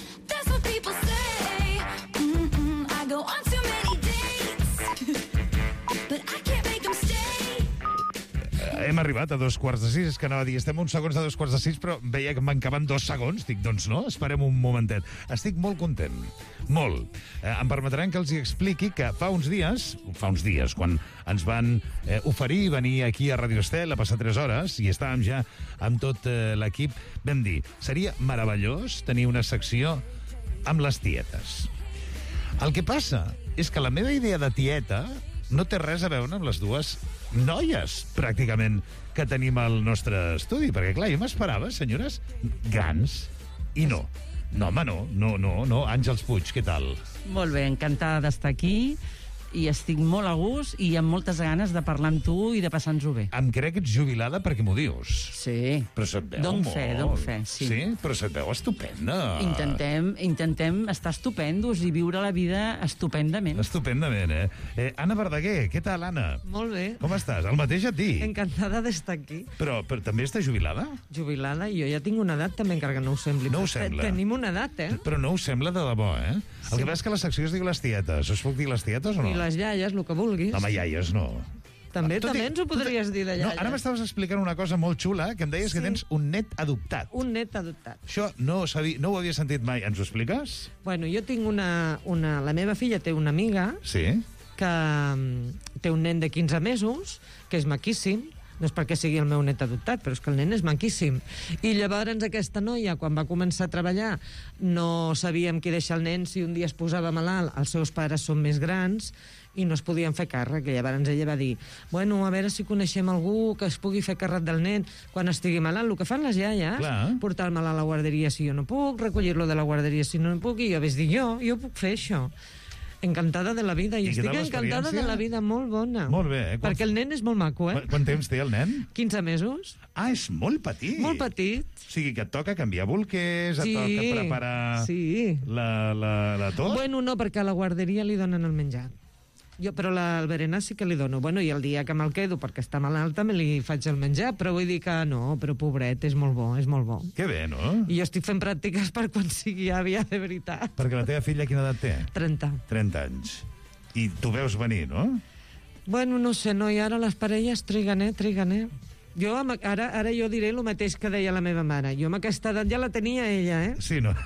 Hem arribat a 2:45, és que anava a dir, estem uns segons de 2:45, però veia que mancaven 2 segons. Dic, doncs no, esperem un momentet. Estic molt content, molt. Em permetran que els hi expliqui que fa uns dies, quan ens van oferir venir aquí a Radio Estel a passar 3 hores, i estàvem ja amb tot l'equip, vam dir, seria meravellós tenir una secció amb les tietes. El que passa és que la meva idea de tieta no té res a veure amb les dues noies, pràcticament, que tenim al nostre estudi. Perquè, clar, jo m'esperava, senyores, grans, i no. No, home, no. Àngels Puig, què tal? Molt bé, encantada d'estar aquí, i estic molt a gust i amb moltes ganes de parlar amb tu i de passar-nos-ho bé. Em crec que ets jubilada perquè m'ho dius. Sí. Però se't veu Dono molt. fe, sí. Sí? Però se't veu estupenda. Intentem estar estupendos i viure la vida estupendament. Estupendament, Anna Verdaguer, què tal, Anna? Molt bé. Com estàs? El mateix a ti. Encantada d'estar aquí. Però també estàs jubilada? Jubilada, i jo ja tinc una edat també, encara que no ho sembli. No ho sembla. Tenim una edat, Però no ho sembla de debò, El que passa és que la secció es diu les tietes. Us puc dir les tietes o no? I les iaies, el que vulguis. Home, iaies no. També ens ho podries dir de No, iaies. ara m'estaves explicant una cosa molt xula, que em deies que tens un net adoptat. Un net adoptat. Això no ho havia sentit mai. Ens ho expliques? Bueno, jo tinc la meva filla té una amiga Sí. que té un nen de 15 mesos, que és maquíssim, no és perquè sigui el meu net adoptat, però és que el nen és maquíssim. I llavors aquesta noia, quan va començar a treballar, no sabíem qui deixar el nen si un dia es posava malalt. Els seus pares són més grans i no es podien fer càrrec. I llavors ella va dir, bueno, a veure si coneixem algú que es pugui fer càrrec del nen quan estigui malalt. El que fan les iaies, portar-me'l a la guarderia si jo no puc, recollir-lo de la guarderia si no puc, i jo vaig dir, jo puc fer això. Encantada de la vida, i estic encantada de la vida, molt bona. Molt bé. Perquè el nen és molt maco, Quant temps té el nen? 15 mesos. Ah, és molt petit. Molt petit. O sigui, que et toca canviar bolquers, Sí. et toca preparar la tot? Bueno, no, perquè a la guarderia li donen el menjar. Però el berenar sí que li dono. Bueno, i el dia que me'l quedo perquè està malalt també li faig el menjar, però vull dir que no, però pobret, és molt bo, és molt bo. Que bé, no? I jo estic fent pràctiques per quan sigui àvia de veritat. Perquè la teva filla quina edat té? 30. 30 anys. I tu veus venir, no? Bueno, no sé, no, i ara les parelles triguen. Jo ara jo diré el mateix que deia la meva mare. Jo amb aquesta edat ja la tenia ella, Sí, no?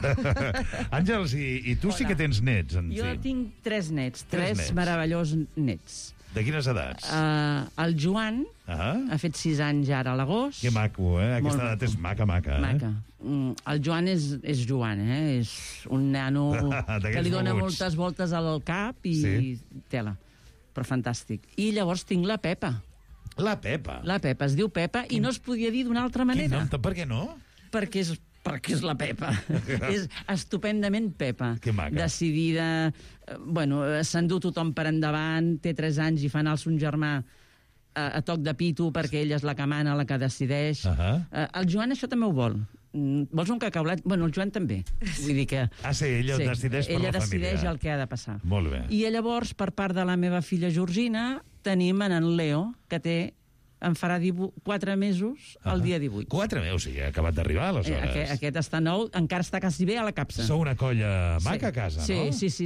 Àngels, i tu sí que tens nets, en Jo fi. tinc 3 nets, Tres 3 nets. meravellosos nets. De quines edats? El Joan ha fet 6 anys ara a l'agost. Que maco, Aquesta edat és maca. Maca. El Joan és Joan, és un nano que li dona moguts. moltes voltes al cap i tela. Però fantàstic. I llavors tinc la Pepa. La Pepa? La Pepa, es diu Pepa i no es podia dir d'una altra manera. Per què no? Perquè és la Pepa. És estupendament Pepa. Que maca. Decidida, s'endú tothom per endavant, té 3 anys i fa anar son germà a toc de pito perquè ella és la que mana, la que decideix. El Joan això també ho vol. Vols un cacaulat? Bueno, el Joan també. Vull dir que... Sí, ella decideix per la família. Ella decideix el que ha de passar. Molt bé. I llavors, per part de la meva filla Georgina, tenim en Leo, que em farà 4 mesos el dia 18. 4 mesos? O sigui, ha acabat d'arribar, aleshores. Aquest està nou, encara està quasi bé a la capsa. Sou una colla maca a casa, no?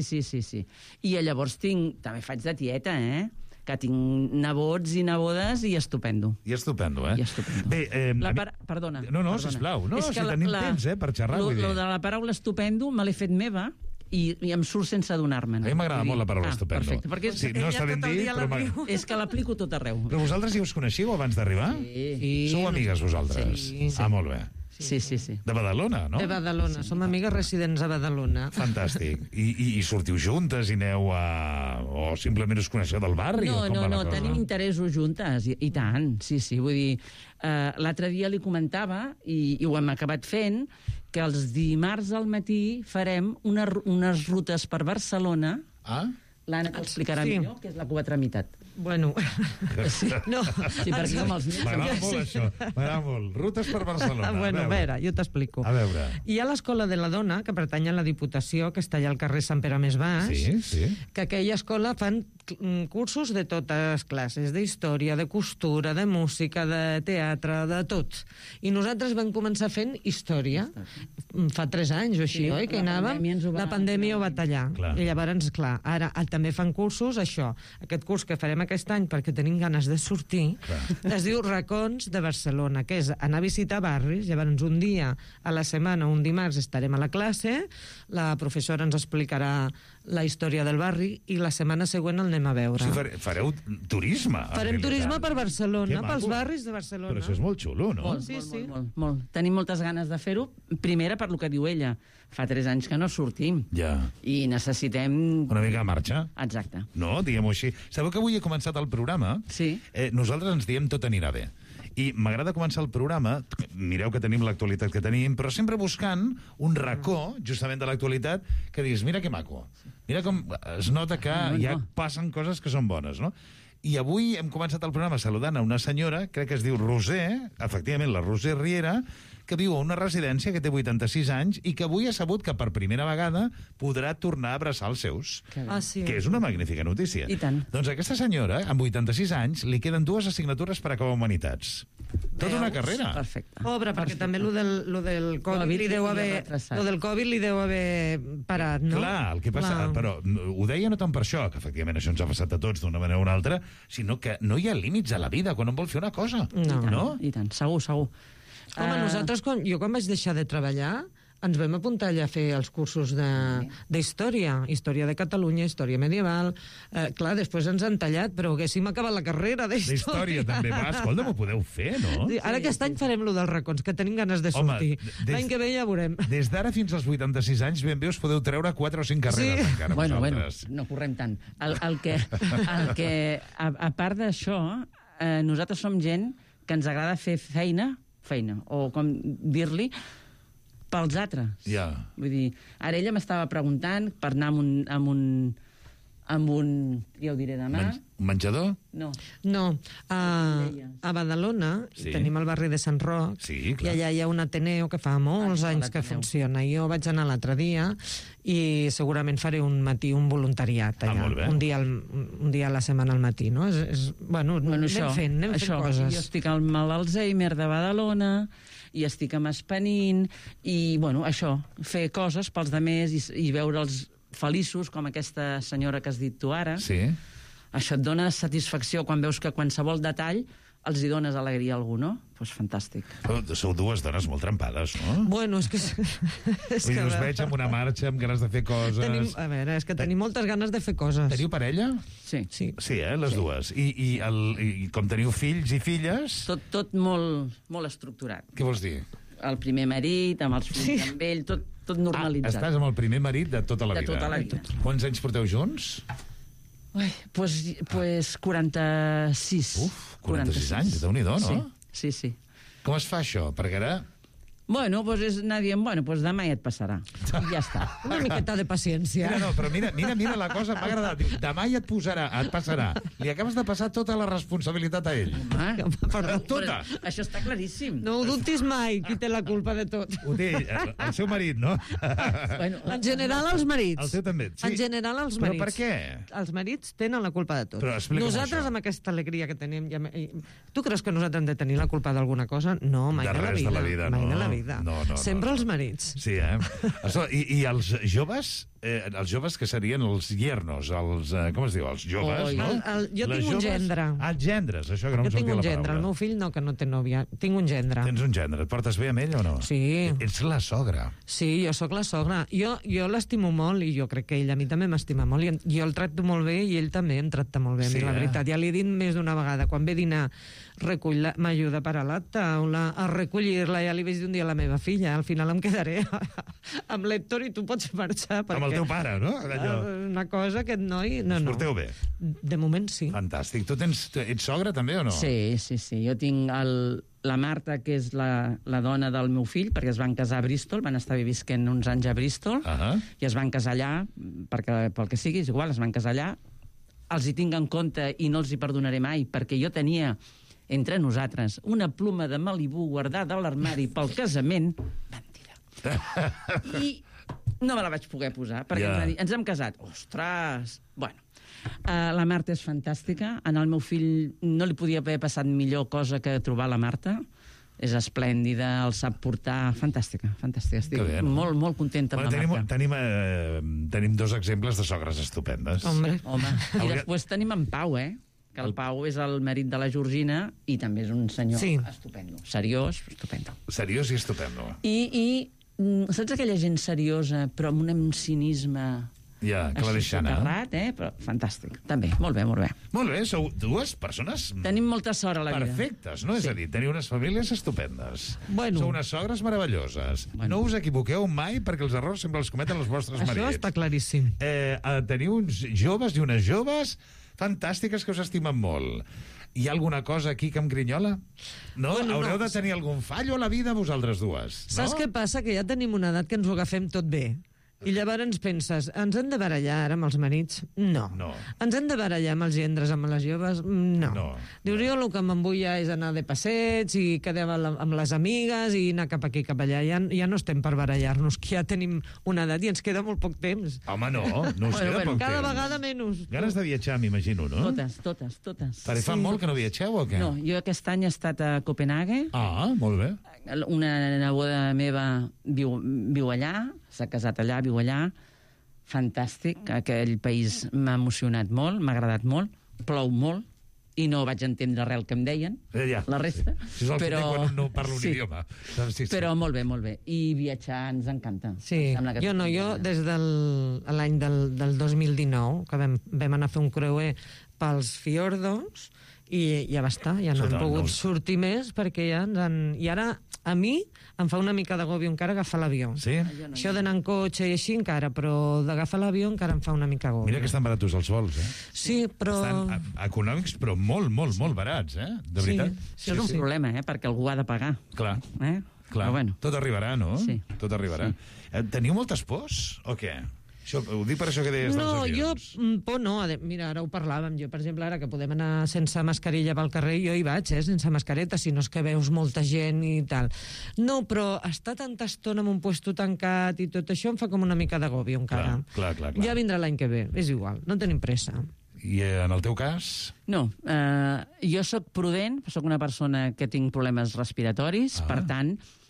Sí. I llavors també faig de tieta, que tinc nebots i nebodes i estupendo. I estupendo, I estupendo. Bé, Perdona. No, sisplau. No, si tenim temps, per xerrar, vull dir. Lo de la paraula estupendo me l'he fet meva i em surt sense adonar-me'n. A mi m'agrada molt la paraula estupendo. Perfecte, perquè Sí, no està ben dit, però és que l'aplico tot arreu. Però vosaltres ja us coneixíeu abans d'arribar? Sí. Sou amigues, vosaltres? Sí. Ah, molt bé. Sí. De Badalona, no? De Badalona, som amigues residents a Badalona. Fantàstic. I sortiu juntes i aneu a... o simplement us coneixeu del barri? No, tenim interessos juntes, i tant, sí. Vull dir, l'altre dia li comentava, i ho hem acabat fent, que els dimarts al matí farem unes rutes per Barcelona. L'Anna t'explicarà millor, que és la 4 a meitat. Bueno, no. Sí, perquè com els nens... M'agrada molt això, m'agrada molt. Rutes per Barcelona. Bueno, a veure, jo t'explico. A veure. Hi ha l'Escola de la Dona, que pertany a la Diputació, que està allà al carrer Sant Pere Més Baix, que aquella escola fan cursos de totes classes, d'història, de costura, de música, de teatre, de tot. I nosaltres vam començar fent història. Fa 3 anys o així, oi? Que anàvem. La pandèmia ho va tallar. I llavors, clar, ara també fan cursos, això. Aquest curs que farem aquest any perquè tenim ganes de sortir, es diu Racons de Barcelona, que és anar a visitar barris. Llavors un dia a la setmana, un dimarts, estarem a la classe, la professora ens explicarà la història del barri i la setmana següent el anem a veure. O sigui, fareu turisme. Farem turisme per Barcelona, Que pels maco. barris de Barcelona. Però això és molt xulo, no? Molt. Tenim moltes ganes de fer-ho. Primera, per lo que diu ella. Fa 3 anys que no sortim. Ja. I necessitem... Una mica de marxa. Exacte. No, diguem-ho així. Sabeu que avui he començat el programa? Sí. Nosaltres ens diem tot anirà bé. I m'agrada començar el programa, mireu que tenim l'actualitat que tenim, però sempre buscant un racó, justament de l'actualitat, que diguis, mira que maco. Mira com es nota que ja passen coses que són bones, no? I avui hem començat el programa saludant a una senyora, crec que es diu Roser, efectivament, la Roser Riera, que viu a una residència que té 86 anys i que avui ha sabut que per primera vegada podrà tornar a abraçar els seus. Sí. Que és una magnífica notícia. I tant. Doncs a aquesta senyora, amb 86 anys, li queden 2 assignatures per acabar Humanitats. Tota una carrera. Perfecte. Pobre, perquè també lo del Covid li deu haver... Lo del Covid li deu haver parat, no? Clar, el que passa... Clar. Però ho deia no tant per això, que efectivament això ens ha passat a tots d'una manera o una altra, sinó que no hi ha límits a la vida quan un vol fer una cosa. No? I tant, segur. Home, nosaltres, jo quan vaig deixar de treballar, ens vam apuntar allà a fer els cursos d'història, història de Catalunya, història medieval. Clar, després ens han tallat, però haguéssim acabat la carrera d'història. També va, escolta, m'ho podeu fer, no? Ara aquest any farem lo dels racons, que tenim ganes de sortir. L'any que ve ja veurem. Des d'ara fins als 86 anys, ben bé us podeu treure 4 o 5 carreres encara. Bueno, vosaltres. no correm tant. El que a part d'això, nosaltres som gent que ens agrada fer feina, o com dir-li, pels altres. Ja. Vull dir, ara ella m'estava preguntant per anar amb un ja ho diré demà. Un menjador? No. A Badalona tenim el barri de Sant Roc, i allà hi ha un Ateneo que fa molts anys que funciona. Jo vaig anar l'altre dia i segurament faré un matí un voluntariat allà. Un dia a la setmana al matí, no? Bueno, anem fent coses. Jo estic al Mal Alzheimer de Badalona i estic amb Espanint i, bueno, això, fer coses pels demés i veure'ls feliços, com aquesta senyora que has dit tu ara. Sí. Això et dona satisfacció quan veus que qualsevol detall els hi dones alegria a algú, no? Doncs fantàstic. Però sou 2 dones molt trempades, no? Bueno, és que... Vull dir, us veig amb una marxa, amb ganes de fer coses... A veure, és que tenim moltes ganes de fer coses. Teniu parella? Sí. Sí, les dues. I com teniu fills i filles... Tot molt estructurat. Què vols dir? El primer marit, amb els fills amb ell, tot normalitzat. Estàs amb el primer marit de tota la vida. De tota la vida. Quants anys porteu junts? Pues 46. 46 anys, Déu-n'hi-do, no? Sí. Com es fa això? Perquè ara... Bueno, pues és anar dient, pues demà ja et passarà. I ja està. Una miqueta de paciència. No, però mira la cosa, m'ha agradat. Diu, demà ja et passarà. Li acabes de passar tota la responsabilitat a ell. Tota. Això està claríssim. No ho dubtis mai, qui té la culpa de tot. Ho té el seu marit, no? En general, els marits. El seu també. En general, els marits. Però per què? Els marits tenen la culpa de tot. Però explica'm nosaltres, això. amb aquesta alegria que tenim... Tu creus que nosaltres hem de tenir la culpa d'alguna cosa? No, mai de la vida. De la vida, mai no. de la vida. Sempre els marits. Sí, I els joves... els joves que serien els yernos, com es diu? Els joves, no? Jo tinc un gendre. Gendres, això que no em sortia la paraula. Jo tinc un gendre, el meu fill no, que no té nòvia. Tinc un gendre. Tens un gendre, et portes bé amb ell o no? Sí. Ets la sogra. Sí, jo sóc la sogra. Jo l'estimo molt i jo crec que ell a mi també m'estima molt. I jo el tracto molt bé i ell també em tracta molt bé. La veritat, ja li he dit més d'una vegada. Quan ve a dinar, m'ajuda per a la taula, a recollir-la, ja li vaig dir un dia a la meva filla. Al final em quedaré amb l'Héctor i tu pots marxar. Amb el teu pare, no? Una cosa, aquest noi... No. Porteu bé? De moment sí. Fantàstic. Tu ets sogra també o no? Sí. Jo tinc la Marta, que és la dona del meu fill, perquè es van casar a Bristol, van estar visquent uns anys a Bristol, i es van casar allà, perquè pel que sigui, és igual, es van casar allà. Els hi tinc en compte i no els hi perdonaré mai, perquè jo tenia, entre nosaltres, una pluma de Malibú guardada a l'armari pel casament. Mentira. I no me la vaig poder posar, perquè ens va dir, ens hem casat. Ostres! Bueno, la Marta és fantàstica. En el meu fill no li podia haver passat millor cosa que trobar la Marta. És esplèndida, el sap portar. Fantàstica. Estic molt, molt contenta amb la Marta. Tenim 2 exemples de sogres estupendes. Home. I després tenim en Pau, que el Pau és el marit de la Georgina i també és un senyor estupendo. Seriós, estupendo. Seriós i estupendo. I saps aquella gent seriosa, però amb un cinisme... Ja, que la deixa anar. Soterrat, però fantàstic. També, molt bé, molt bé. Molt bé, sou dues persones... Tenim molta sort a la vida. Perfectes, no? És a dir, teniu unes famílies estupendes. Bueno. Sou unes sogres meravelloses. No us equivoqueu mai perquè els errors sempre els cometen els vostres marits. Això està claríssim. Teniu uns joves i unes joves fantàstiques que us estimen molt. Hi ha alguna cosa aquí que em grinyola? No? Bueno, haureu de tenir algun fallo a la vida vosaltres dues, no? Saps què passa? Que ja tenim una edat que ens ho agafem tot bé. I llavors penses, ens hem de barallar ara amb els marits? No. Ens hem de barallar amb els gendres, amb les joves? No. Dius, jo el que me'n vull ja és anar de passeig i quedar amb les amigues i anar cap aquí, cap allà. Ja no estem per barallar-nos, que ja tenim una edat i ens queda molt poc temps. Home, no us queda poc temps. Cada vegada menys. Ganes de viatjar, m'imagino, no? Totes. Perquè fa molt que no viatgeu, o què? No, jo aquest any he estat a Copenhague. Ah, molt bé. Una neboda meva viu allà, s'ha casat allà, viu allà. Fantàstic, aquell país m'ha emocionat molt, m'ha agradat molt, plou molt, i no vaig entendre res el que em deien, la resta. Si és el però... quan no parlo un idioma. Sí. Però molt bé. I viatjar ens encanta. Sí, jo des de l'any del 2019, que vam anar a fer un creuer pels fiordos, i ja va estar, ja no hem pogut sortir més perquè ja ens han... I ara a mi em fa una mica d'agobi encara agafar l'avió. Sí? Això d'anar en cotxe i així encara, però d'agafar l'avió encara em fa una mica agobi. Mira que estan baratos els vols, Sí, però... Estan econòmics, però molt barats, De veritat. Sí, és un problema, perquè algú ha de pagar. Clar. Però bueno. Tot arribarà, no? Sí. Tot arribarà. Teniu moltes pors, o què? Ho dic per això que deies dels avions. Por no. Mira, ara ho parlàvem. Jo, per exemple, ara que podem anar sense mascarilla pel carrer, jo hi vaig, sense mascareta, si no és que veus molta gent i tal. No, però estar tanta estona en un puesto tancat i tot això em fa com una mica d'agobi encara. Clar. Ja vindrà l'any que ve, és igual, no tenim pressa. I en el teu cas? No, jo sóc prudent, sóc una persona que tinc problemes respiratoris, per tant,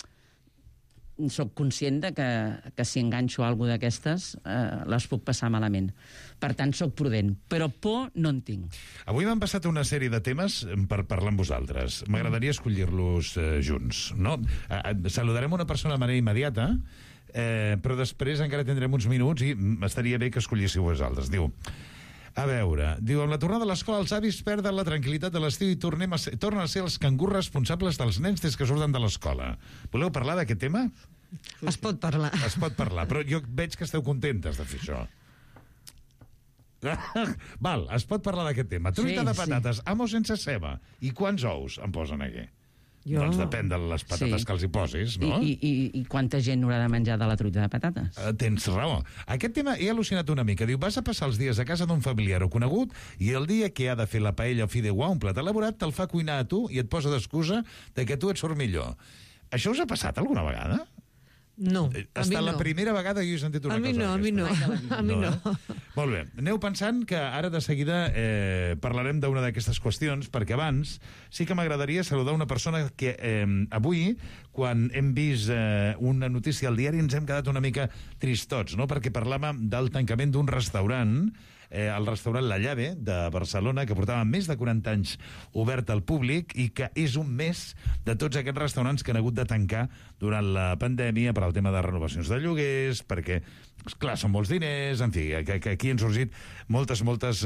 sóc conscient de que si enganxo alguna d'aquestes les puc passar malament. Per tant, sóc prudent. Però por no en tinc. Avui m'han passat una sèrie de temes per parlar amb vosaltres. M'agradaria escollir-los junts. No? Saludarem una persona de manera immediata, però després encara tindrem uns minuts i estaria bé que escolléssiu vosaltres. Diu... A veure, amb la tornada a l'escola els avis perden la tranquil·litat de l'estiu i tornen a ser els cangurs responsables dels nens des que surten de l'escola. Voleu parlar d'aquest tema? Es pot parlar. Es pot parlar, però jo veig que esteu contentes de fer això. Val, es pot parlar d'aquest tema. Truita de patates, amb o sense ceba. I quants ous em posen aquí? Doncs depèn de les patates que els hi posis, no? I quanta gent haurà de menjar de la truita de patates? Tens raó. Aquest tema he al·lucinat una mica. Diu, vas a passar els dies a casa d'un familiar o conegut i el dia que ha de fer la paella o fideuà, un plat elaborat, te'l fa cuinar a tu i et posa d'excusa de que tu et surt millor. Això us ha passat alguna vegada? No, Hasta la primera vegada jo he sentit una cosa a mi no. Molt bé, aneu pensant que ara de seguida parlarem d'una d'aquestes qüestions, perquè abans sí que m'agradaria saludar una persona que avui, quan hem vist una notícia al diari, ens hem quedat una mica tristots, no? Perquè parlàvem del tancament d'un restaurant, el restaurant La Llave de Barcelona, que portava més de 40 anys obert al públic i que és un més de tots aquests restaurants que han hagut de tancar durant la pandèmia per al tema de renovacions de lloguers, perquè, clar, són molts diners, en fi, que aquí han sorgit moltes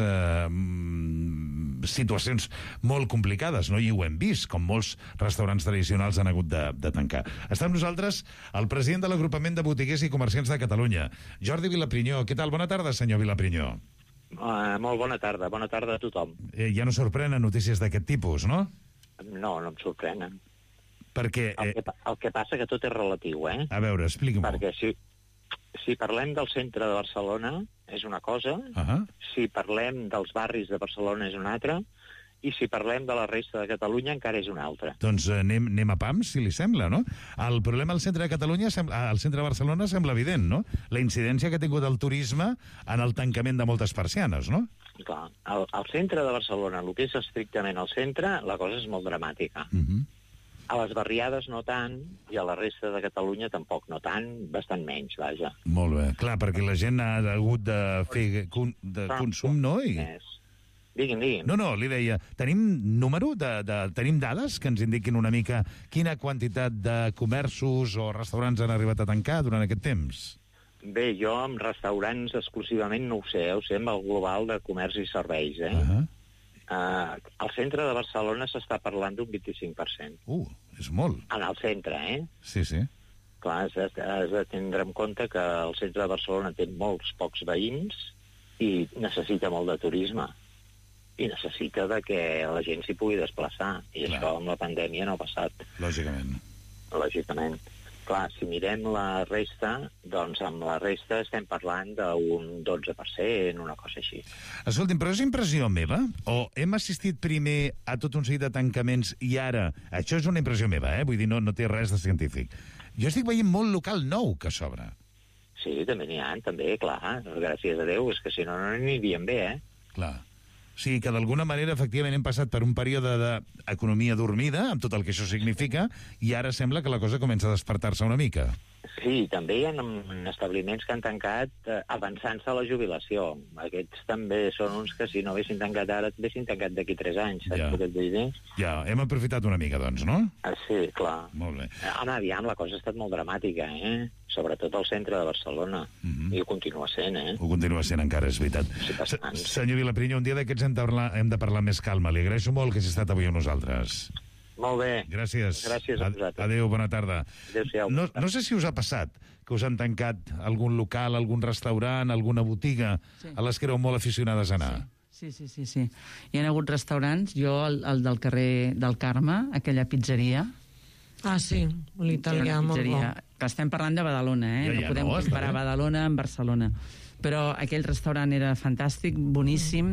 situacions molt complicades, no? I ho hem vist, com molts restaurants tradicionals han hagut de tancar. Està amb nosaltres el president de l'Agrupament de Botiguers i Comerciants de Catalunya, Jordi Vilaprinyó. Què tal? Bona tarda, senyor Vilaprinyó. Molt bona tarda a tothom. Ja no sorprenen notícies d'aquest tipus, no? No em sorprenen. Perquè... El que passa que tot és relatiu, A veure, explica-m'ho. Perquè si parlem del centre de Barcelona és una cosa, si parlem dels barris de Barcelona és una altra, i si parlem de la resta de Catalunya encara és una altra. Doncs anem a pams, si li sembla, no? El problema al centre de Catalunya, al centre de Barcelona, sembla evident, no? La incidència que ha tingut el turisme en el tancament de moltes persianes, no? Clar, al centre de Barcelona, el que és estrictament al centre, la cosa és molt dramàtica. A les barriades no tant, i a la resta de Catalunya tampoc no tant, bastant menys, vaja. Molt bé, clar, perquè la gent ha hagut de fer de consum, no? Digui'm. No, li deia, tenim número, tenim dades que ens indiquin una mica quina quantitat de comerços o restaurants han arribat a tancar durant aquest temps? Bé, jo amb restaurants exclusivament no ho sé, ho sé amb el global de comerç i serveis, al centre de Barcelona s'està parlant d'un 25%. És molt. En el centre, Sí. Clar, has de tindre en compte que el centre de Barcelona té molts pocs veïns i necessita molt de turisme. I necessita que la gent s'hi pugui desplaçar. I això amb la pandèmia no ha passat. Lògicament. Clar, si mirem la resta, doncs amb la resta estem parlant d'un 12%, una cosa així. Escolti'm, però és impressió meva? O hem assistit primer a tot un seguit de tancaments i ara... Això és una impressió meva, vull dir, no té res de científic. Jo estic veient molt local nou que s'obre. Sí, també n'hi ha, també, clar. Gràcies a Déu, és que si no anirien bé, Clar. O sigui que d'alguna manera, efectivament, hem passat per un període d'economia dormida, amb tot el que això significa, i ara sembla que la cosa comença a despertar-se una mica. Sí, també hi ha establiments que han tancat avançant-se a la jubilació. Aquests també són uns que si no haguessin tancat ara, haguessin tancat d'aquí 3 anys, saps què et vull dir? Ja, hem aprofitat una mica, doncs, no? Sí, clar. Molt bé. Home, aviam, la cosa ha estat molt dramàtica, sobretot al centre de Barcelona. I ho continua sent, Ho continua sent encara, és veritat. Senyor Vilaprinyó, un dia d'aquests hem de parlar més calma. Li agraeixo molt que hagi estat avui amb nosaltres. Molt bé. Gràcies. Gràcies a vosaltres. Adéu, bona tarda. Adéu-siau. No sé si us ha passat que us han tancat algun local, algun restaurant, alguna botiga a les que éreu molt aficionades a anar. Sí. Hi ha hagut restaurants, jo, el del carrer del Carme, aquella pizzeria. Sí, l'italià, molt bo. Que estem parlant de Badalona, no podem comparar Badalona amb Barcelona. Però aquell restaurant era fantàstic, boníssim,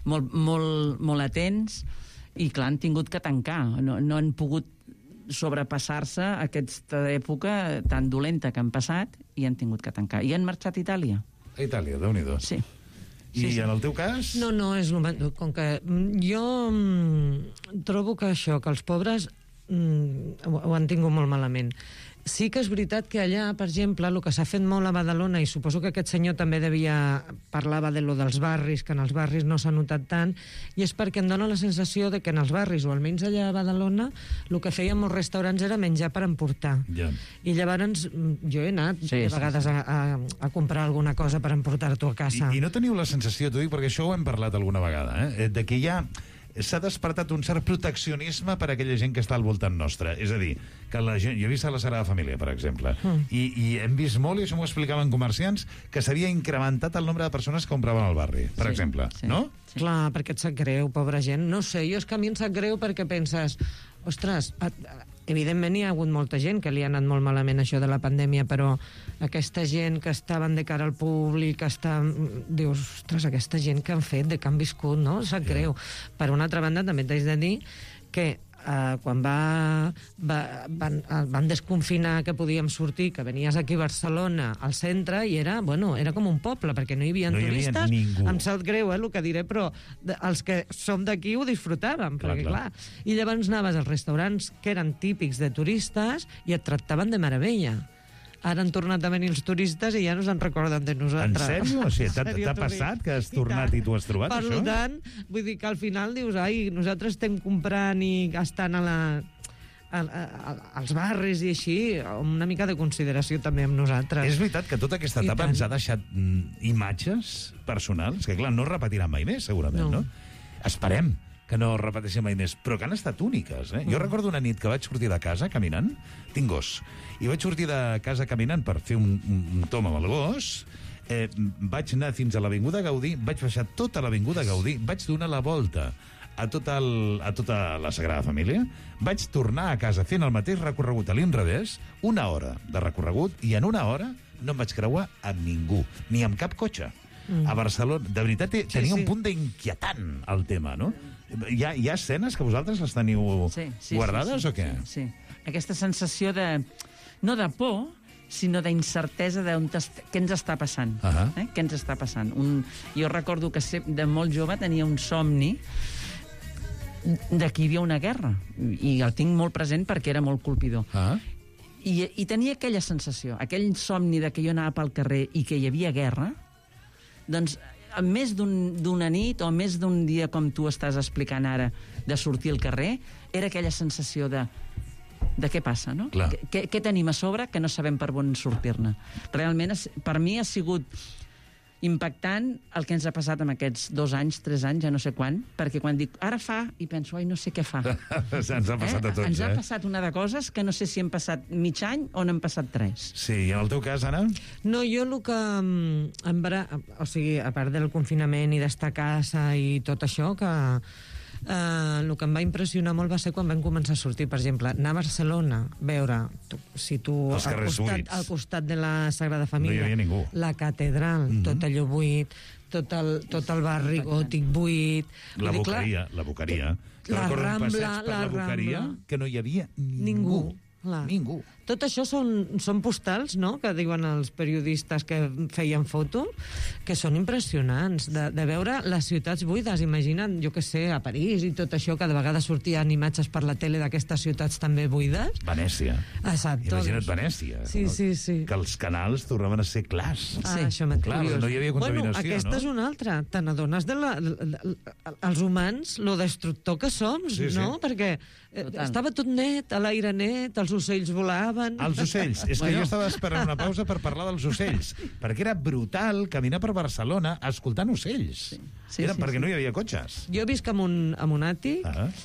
molt atents, i clar, han tingut que tancar. No han pogut sobrepassar-se aquesta època tan dolenta que han passat i han tingut que tancar. I han marxat a Itàlia. A Itàlia, Déu-n'hi-do. Sí. I en el teu cas? No, és com que jo trobo que els pobres ho han tingut molt malament. Sí que és veritat que allà, per exemple, el que s'ha fet molt a Badalona, i suposo que aquest senyor també parlava de lo dels barris, que en els barris no s'ha notat tant, i és perquè em dóna la sensació de que en els barris, o almenys allà a Badalona, el que feien molts restaurants era menjar per emportar. I llavors jo he anat de vegades a comprar alguna cosa per emportar-t'ho a casa. I no teniu la sensació, t'ho dic, perquè això ho hem parlat alguna vegada, de que s'ha despertat un cert proteccionisme per a aquella gent que està al voltant nostre. És a dir, que la gent... Jo he vist a la Sagrada Família, per exemple, i hem vist molt, i això m'ho explicaven comerciants, que s'havia incrementat el nombre de persones que compraven al barri, per exemple, no? Clar, perquè et sap greu, pobra gent. No sé, jo és que a mi em sap greu perquè penses, ostres, evidentment hi ha hagut molta gent que li ha anat molt malament això de la pandèmia, però aquesta gent que estaven de cara al públic, dius, ostres, aquesta gent que han fet, que han viscut, no? Sap greu. Per una altra banda, també t'haig de dir que quan van desconfinar que podíem sortir, que venies aquí a Barcelona, al centre, i era com un poble, perquè no hi havia turistes. Em sap greu, el que diré, però els que som d'aquí ho disfrutàvem, perquè clar. I llavors anaves als restaurants que eren típics de turistes i et tractaven de meravella. Ara han tornat a venir els turistes i ja no se'n recorden de nosaltres. En sèrio? O sigui, t'ha passat que has tornat i t'ho has trobat, això? Per tant, vull dir que al final dius, nosaltres estem comprant i gastant als barris i així, una mica de consideració també amb nosaltres. És veritat que tota aquesta etapa ens ha deixat imatges personals que, clar, no es repetiran mai més, segurament, no? Esperem que no repeteixin mai més, però que han estat úniques. Jo recordo una nit que vaig sortir de casa caminant, tinc gos, i vaig sortir de casa caminant per fer un tom amb el gos, vaig anar fins a l'Avinguda Gaudí, vaig baixar tota l'Avinguda Gaudí, vaig donar la volta a tota la Sagrada Família, vaig tornar a casa fent el mateix recorregut a l'inrevés, 1 hora de recorregut, i en 1 hora no em vaig creuar amb ningú, ni amb cap cotxe. A Barcelona, de veritat, tenia un punt d'inquietant el tema, no? Hi ha escenes que vosaltres les teniu guardades o què? Sí. Aquesta sensació no de por, sinó d'incertesa de què ens està passant. Què ens està passant? Jo recordo que de molt jove tenia un somni de que hi havia una guerra, i el tinc molt present perquè era molt colpidor. I tenia aquella sensació, aquell somni de que jo anava pel carrer i que hi havia guerra, doncs més d'una nit o més d'un dia, com tu estàs explicant ara, de sortir al carrer, era aquella sensació de què passa, no? Què tenim a sobre que no sabem per on sortir-ne. Realment, per mi ha sigut impactant el que ens ha passat en aquests 2 anys, 3 anys, ja no sé quan, perquè quan dic, ara fa, i penso, ai, no sé què fa. Ens ha passat a tots, Ens ha passat una de coses que no sé si hem passat mig any o n'hem passat 3. Sí, i en el teu cas, Anna? No, jo el que... O sigui, a part del confinament i d'estar a casa i tot això, que... el que em va impressionar molt va ser quan vam començar a sortir, per exemple, anar a Barcelona, veure si tu al costat de la Sagrada Família, no hi havia ningú. La catedral, tot allò buit, tot el barri gòtic buit, la Boqueria, la Rambla, que no hi havia ningú. Ningú. Tot això són postals, no?, que diuen els periodistes que feien fotos, que són impressionants, de veure les ciutats buides. Imagina't, jo què sé, a París i tot això, que de vegades sortien imatges per la tele d'aquestes ciutats també buides. Venècia. Exacte. Imagina't Venècia. Sí. Que els canals tornaven a ser clars. Això m'ha clar, no hi havia contaminació, no? Aquesta és una altra. Te n'adones els humans, lo destructor que som, no? Perquè estava tot net, a l'aire net, els ocells volaven. Els ocells. És que jo estava esperant una pausa per parlar dels ocells, perquè era brutal caminar per Barcelona escoltant ocells. Perquè no hi havia cotxes. Jo visc en un àtic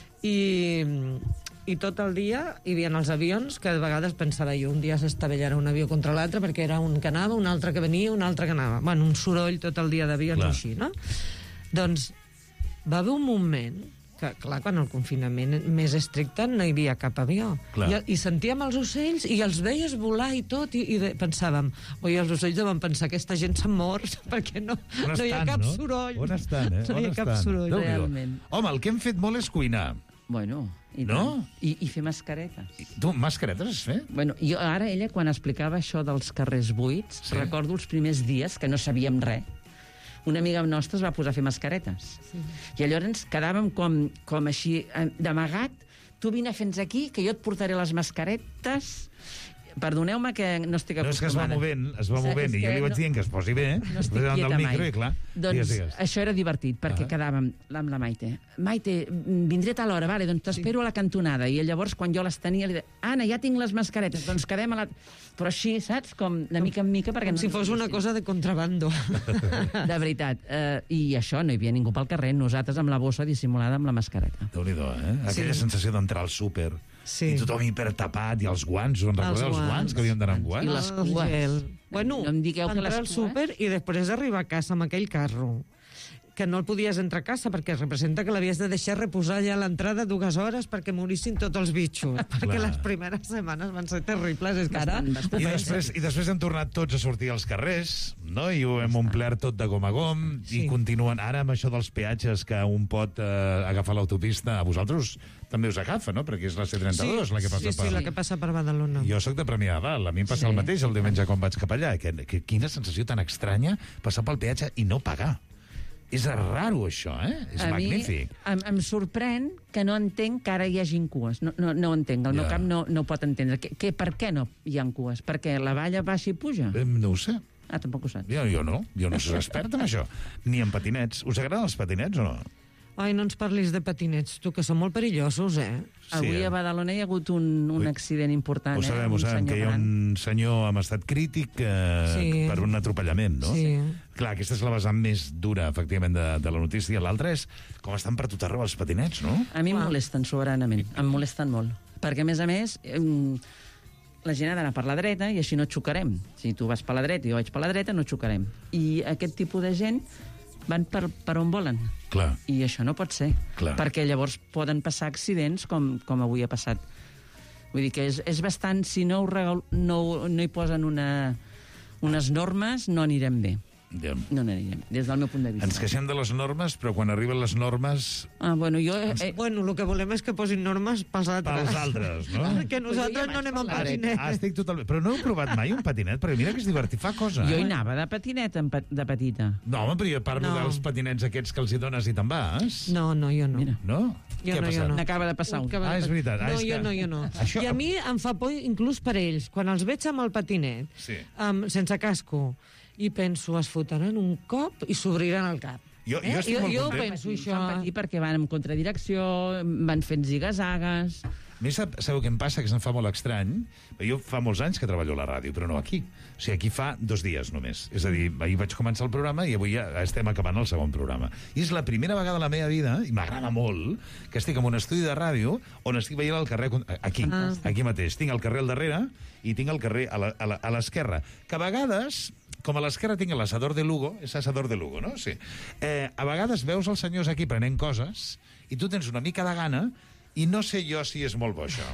i tot el dia hi havia els avions, que de vegades pensava jo, un dia s'estavellarà un avió contra l'altre, perquè era un que anava, un altre que venia, un altre que anava. Bueno, un soroll tot el dia d'avions així, no? Doncs va haver un moment que, clar, quan el confinament més estricte no hi havia cap avió. I sentíem els ocells i els veies volar i tot, i pensàvem, oi, els ocells deuen pensar que aquesta gent s'ha mort, perquè no hi ha cap soroll. On estan, No hi ha cap soroll. Realment. Home, el que hem fet molt és cuinar. Bueno, i no? I fer mascaretes. Tu, mascaretes has fet? Bueno, jo ara, ella, quan explicava això dels carrers buits, recordo els primers dies que no sabíem res. Una amiga nostra es va posar a fer mascaretes. I llavors quedàvem com així, d'amagat. Tu vine fins aquí, que jo et portaré les mascaretes. Perdoneu-me que no estic acostumada. No, és que es va movent, i jo li vaig dient que es posi bé. No estic quieta mai. Clar, doncs això era divertit, perquè quedàvem amb la Maite. Maite, vindré a tal hora, vale, doncs t'espero a la cantonada. I llavors, quan jo les tenia, li deia, Anna, ja tinc les mascaretes, doncs quedem a la... Però així, saps? Com de mica en mica, perquè... Com si fos una cosa de contrabando. De veritat. I això, no hi havia ningú pel carrer, nosaltres amb la bossa dissimulada amb la mascareta. Déu-n'hi-do, Aquella sensació d'entrar al súper, i tothom hipertapat, i els guants, us en recordeu els guants, que havíem d'anar amb guants? I les cues. Bueno, entrar al súper i després arribar a casa amb aquell carro, que no el podies entrar a casa perquè representa que l'havies de deixar reposar ja a l'entrada 2 hores perquè morissin tots els bitxos, perquè les primeres setmanes van ser terribles, és que ara... I després hem tornat tots a sortir als carrers, no? I ho hem omplert tot de gom a gom, i continuen ara amb això dels peatges que un pot agafar l'autopista. A vosaltres també us agafa, no? Perquè és la C32 la que passa per... Sí, la que passa per Badalona. Jo sóc de Premià de Dalt, a mi em passa el mateix el diumenge quan vaig cap allà. Quina sensació tan estranya passar pel peatge i no pagar. És raro, això, És magnífic. Em sorprèn que no entenc que ara hi hagin cues. No ho entenc. El meu cap no pot entendre. Per què no hi ha cues? Perquè la valla baixa i puja? No ho sé. Tampoc ho saps. Jo no soc expert en això. Ni en patinets. Us agraden els patinets o no? Ai, no ens parlis de patinets, tu, que són molt perillosos, Avui a Badalona hi ha hagut un accident important. Ho sabem, que hi ha un senyor amb estat crític per un atropellament, no? Sí. Clar, aquesta és la vessant més dura, efectivament, de la notícia. L'altra és com estan per tot arreu els patinets, no? A mi em molesten soberanament, em molesten molt. Perquè, a més, la gent ha d'anar per la dreta i així no xocarem. Si tu vas per la dreta i jo vaig per la dreta, no xocarem. I aquest tipus de gent van per on volen. Clar. I això no pot ser. Clar. Perquè llavors poden passar accidents com avui ha passat. Vull dir que és bastant... Si no hi posen unes normes, no anirem bé. No n'anirem, des del meu punt de vista. Ens queixem de les normes, però quan arriben les normes... Bueno, el que volem és que posin normes pels altres. Pels altres, no? Perquè nosaltres no anem amb patinet. Estic totalment... Però no heu provat mai un patinet? Perquè mira que és divertit, fa cosa. Jo hi anava de patinet, de petita. No, home, però jo parlo dels patinets aquests que els hi dones i te'n vas. No, jo no. Mira. No? Jo no. N'acaba de passar un. És veritat. No, jo no. I a mi em fa por inclús per ells. Quan els veig amb el patinet, sense casco, i penso, es fotran un cop i s'obriran el cap. Jo estic molt jo content. penso això. Fan patir perquè van en contradirecció, van fent zigazagues... A mi sabeu què em passa? Que se'm fa molt estrany. Jo fa molts anys que treballo a la ràdio, però no aquí. O sigui, aquí fa 2 dies només. És a dir, ahir vaig començar el programa i avui ja estem acabant el segon programa. I és la primera vegada a la meva vida, i m'agrada molt, que estic en un estudi de ràdio on estic veient el carrer... Aquí mateix. Tinc el carrer al darrere i tinc el carrer a l'esquerra. Que a vegades... Com a l'esquerra tinc l'assador de Lugo, és assador de Lugo, no? Sí. A vegades veus els senyors aquí prenent coses i tu tens una mica de gana i no sé jo si és molt bo, això.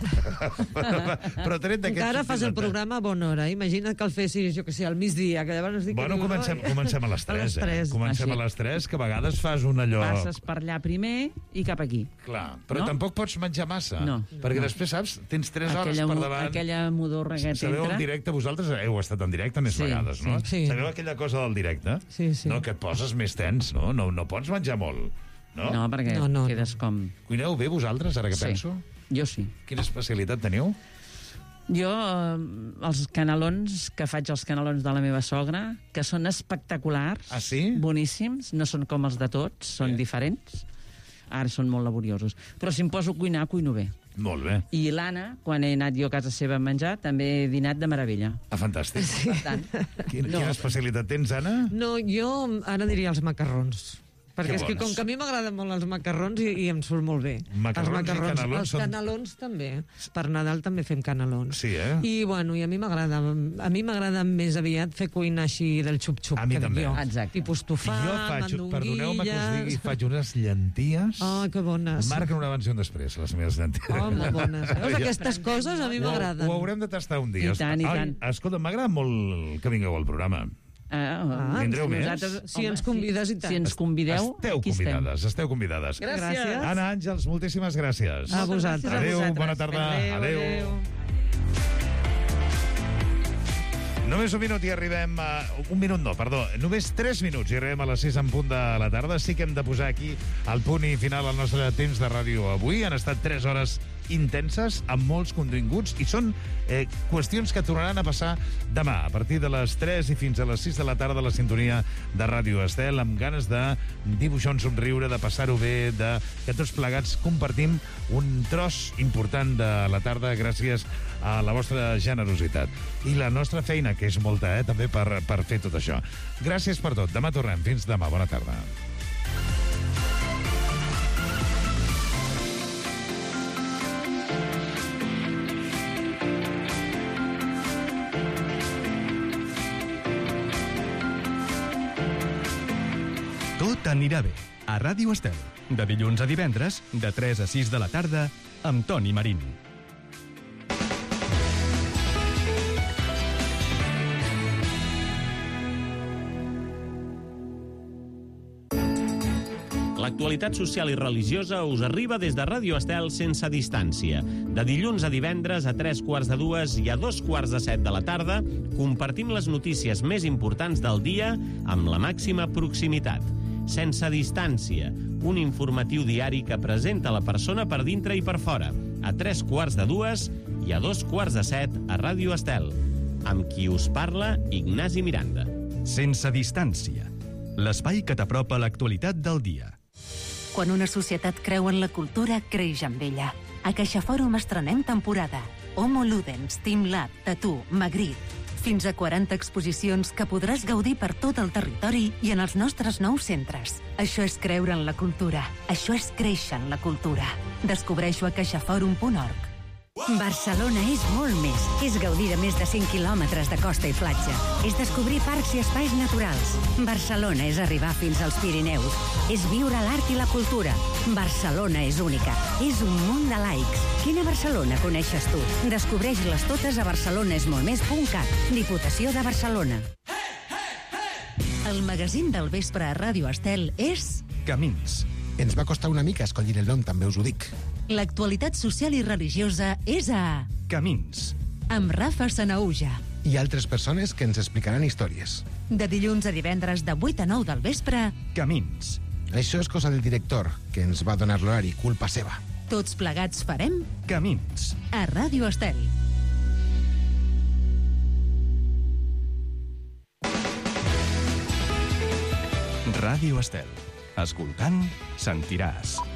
Però tret d'aquest... Encara fas el programa a bona hora. Imagina't que el fessis, jo que sé, al migdia, que llavors dic... Bueno, comencem a les 3, Comencem a les 3, que a vegades fas un allò... Passes per allà primer i cap aquí. Clar, però tampoc pots menjar massa. No. Perquè després, saps, tens 3 hores per davant... Aquella modorra que t'entra... Sabeu en directe, vosaltres heu estat en directe més vegades, no? Sí. Sabeu aquella cosa del directe? Sí. No, que et poses més tens, no? No pots menjar molt. No, perquè quedes com... Cuineu bé vosaltres, ara que penso? Jo sí. Quina especialitat teniu? Jo, els canelons, que faig els canelons de la meva sogra, que són espectaculars, boníssims, no són com els de tots, són diferents. Ara són molt laboriosos. Però si em poso a cuinar, cuino bé. Molt bé. I l'Anna, quan he anat jo a casa seva a menjar, també he dinat de meravella. Fantàstic. Sí. Per tant, Quina especialitat tens, Anna? No, jo ara diria els macarrons. Perquè és que com que a mi m'agraden molt els macarrons i em surt molt bé. Macarrons i canelons els canelons també. Per Nadal també fem canelons. Sí, I bueno, i a mi m'agrada més aviat fer cuina així del xup-xup. A mi també. Exacte. Tipus estofat, mandonguilles... Perdoneu-me que us digui, faig unes llenties... Oh, que bones. Marquen un abans i un després, les meves llenties. Oh, molt bones. Veus, aquestes coses a mi m'agraden. Ho haurem de tastar un dia. I tant. Escolta, m'agrada molt que vingueu al programa. Vindreu més? Si ens convides i tant. Si ens convideu, esteu convidades. Gràcies. Anna Àngels, moltíssimes gràcies. A vosaltres. Adéu, bona tarda. Adéu. Només un minut i arribem a... Només 3 minuts i arribem a les 6 en punt de la tarda. Sí que hem de posar aquí el punt i final al nostre temps de ràdio avui. Han estat 3 hores intenses, amb molts continguts, i són qüestions que tornaran a passar demà, a partir de les 3 i fins a les 6 de la tarda, a la sintonia de Ràdio Estel, amb ganes de dibuixar un somriure, de passar-ho bé, de que tots plegats compartim un tros important de la tarda gràcies a la vostra generositat. I la nostra feina, que és molta, també per fer tot això. Gràcies per tot. Demà tornem. Fins demà. Bona tarda. Tot anirà bé. A Ràdio Estel. De dilluns a divendres, de 3 a 6 de la tarda, amb Toni Marín. L'actualitat social i religiosa us arriba des de Ràdio Estel sense distància. De dilluns a divendres a 3:45 i a 2:45 de la tarda compartim les notícies més importants del dia amb la màxima proximitat. Sense distància, un informatiu diari que presenta la persona per dintre i per fora, a 3:45 i a 2:45 a Ràdio Estel. Amb qui us parla, Ignasi Miranda. Sense distància. L'espai que t'apropa a l'actualitat del dia. Quan una societat creu en la cultura, creix amb ella. A CaixaFòrum estrenem temporada. Homo Ludens, Team Lab, Tattoo, Magritte. Fins a 40 exposicions que podràs gaudir per tot el territori i en els nostres nous centres. Això és creure en la cultura. Això és créixer en la cultura. Descobreixo a caixaforum.org. Barcelona és molt més. És gaudir de més de 100 quilòmetres de costa i platja. És descobrir parcs i espais naturals. Barcelona és arribar fins als Pirineus. És viure l'art i la cultura. Barcelona és única. És un munt de laics. Quina Barcelona coneixes tu? Descobreix-les totes a barcelonesmoltmés.cat. Diputació de Barcelona. El magazín del vespre a Ràdio Estel és... Camins. Ens va costar una mica escollir el nom, també us ho dic. L'actualitat social i religiosa és a... Camins. Amb Rafa Sanaúja. I altres persones que ens explicaran històries. De dilluns a divendres de 8 a 9 del vespre... Camins. Això és cosa del director, que ens va donar l'horari, culpa seva. Tots plegats farem... Camins. A Ràdio Estel. Ràdio Estel. Escoltant, sentiràs.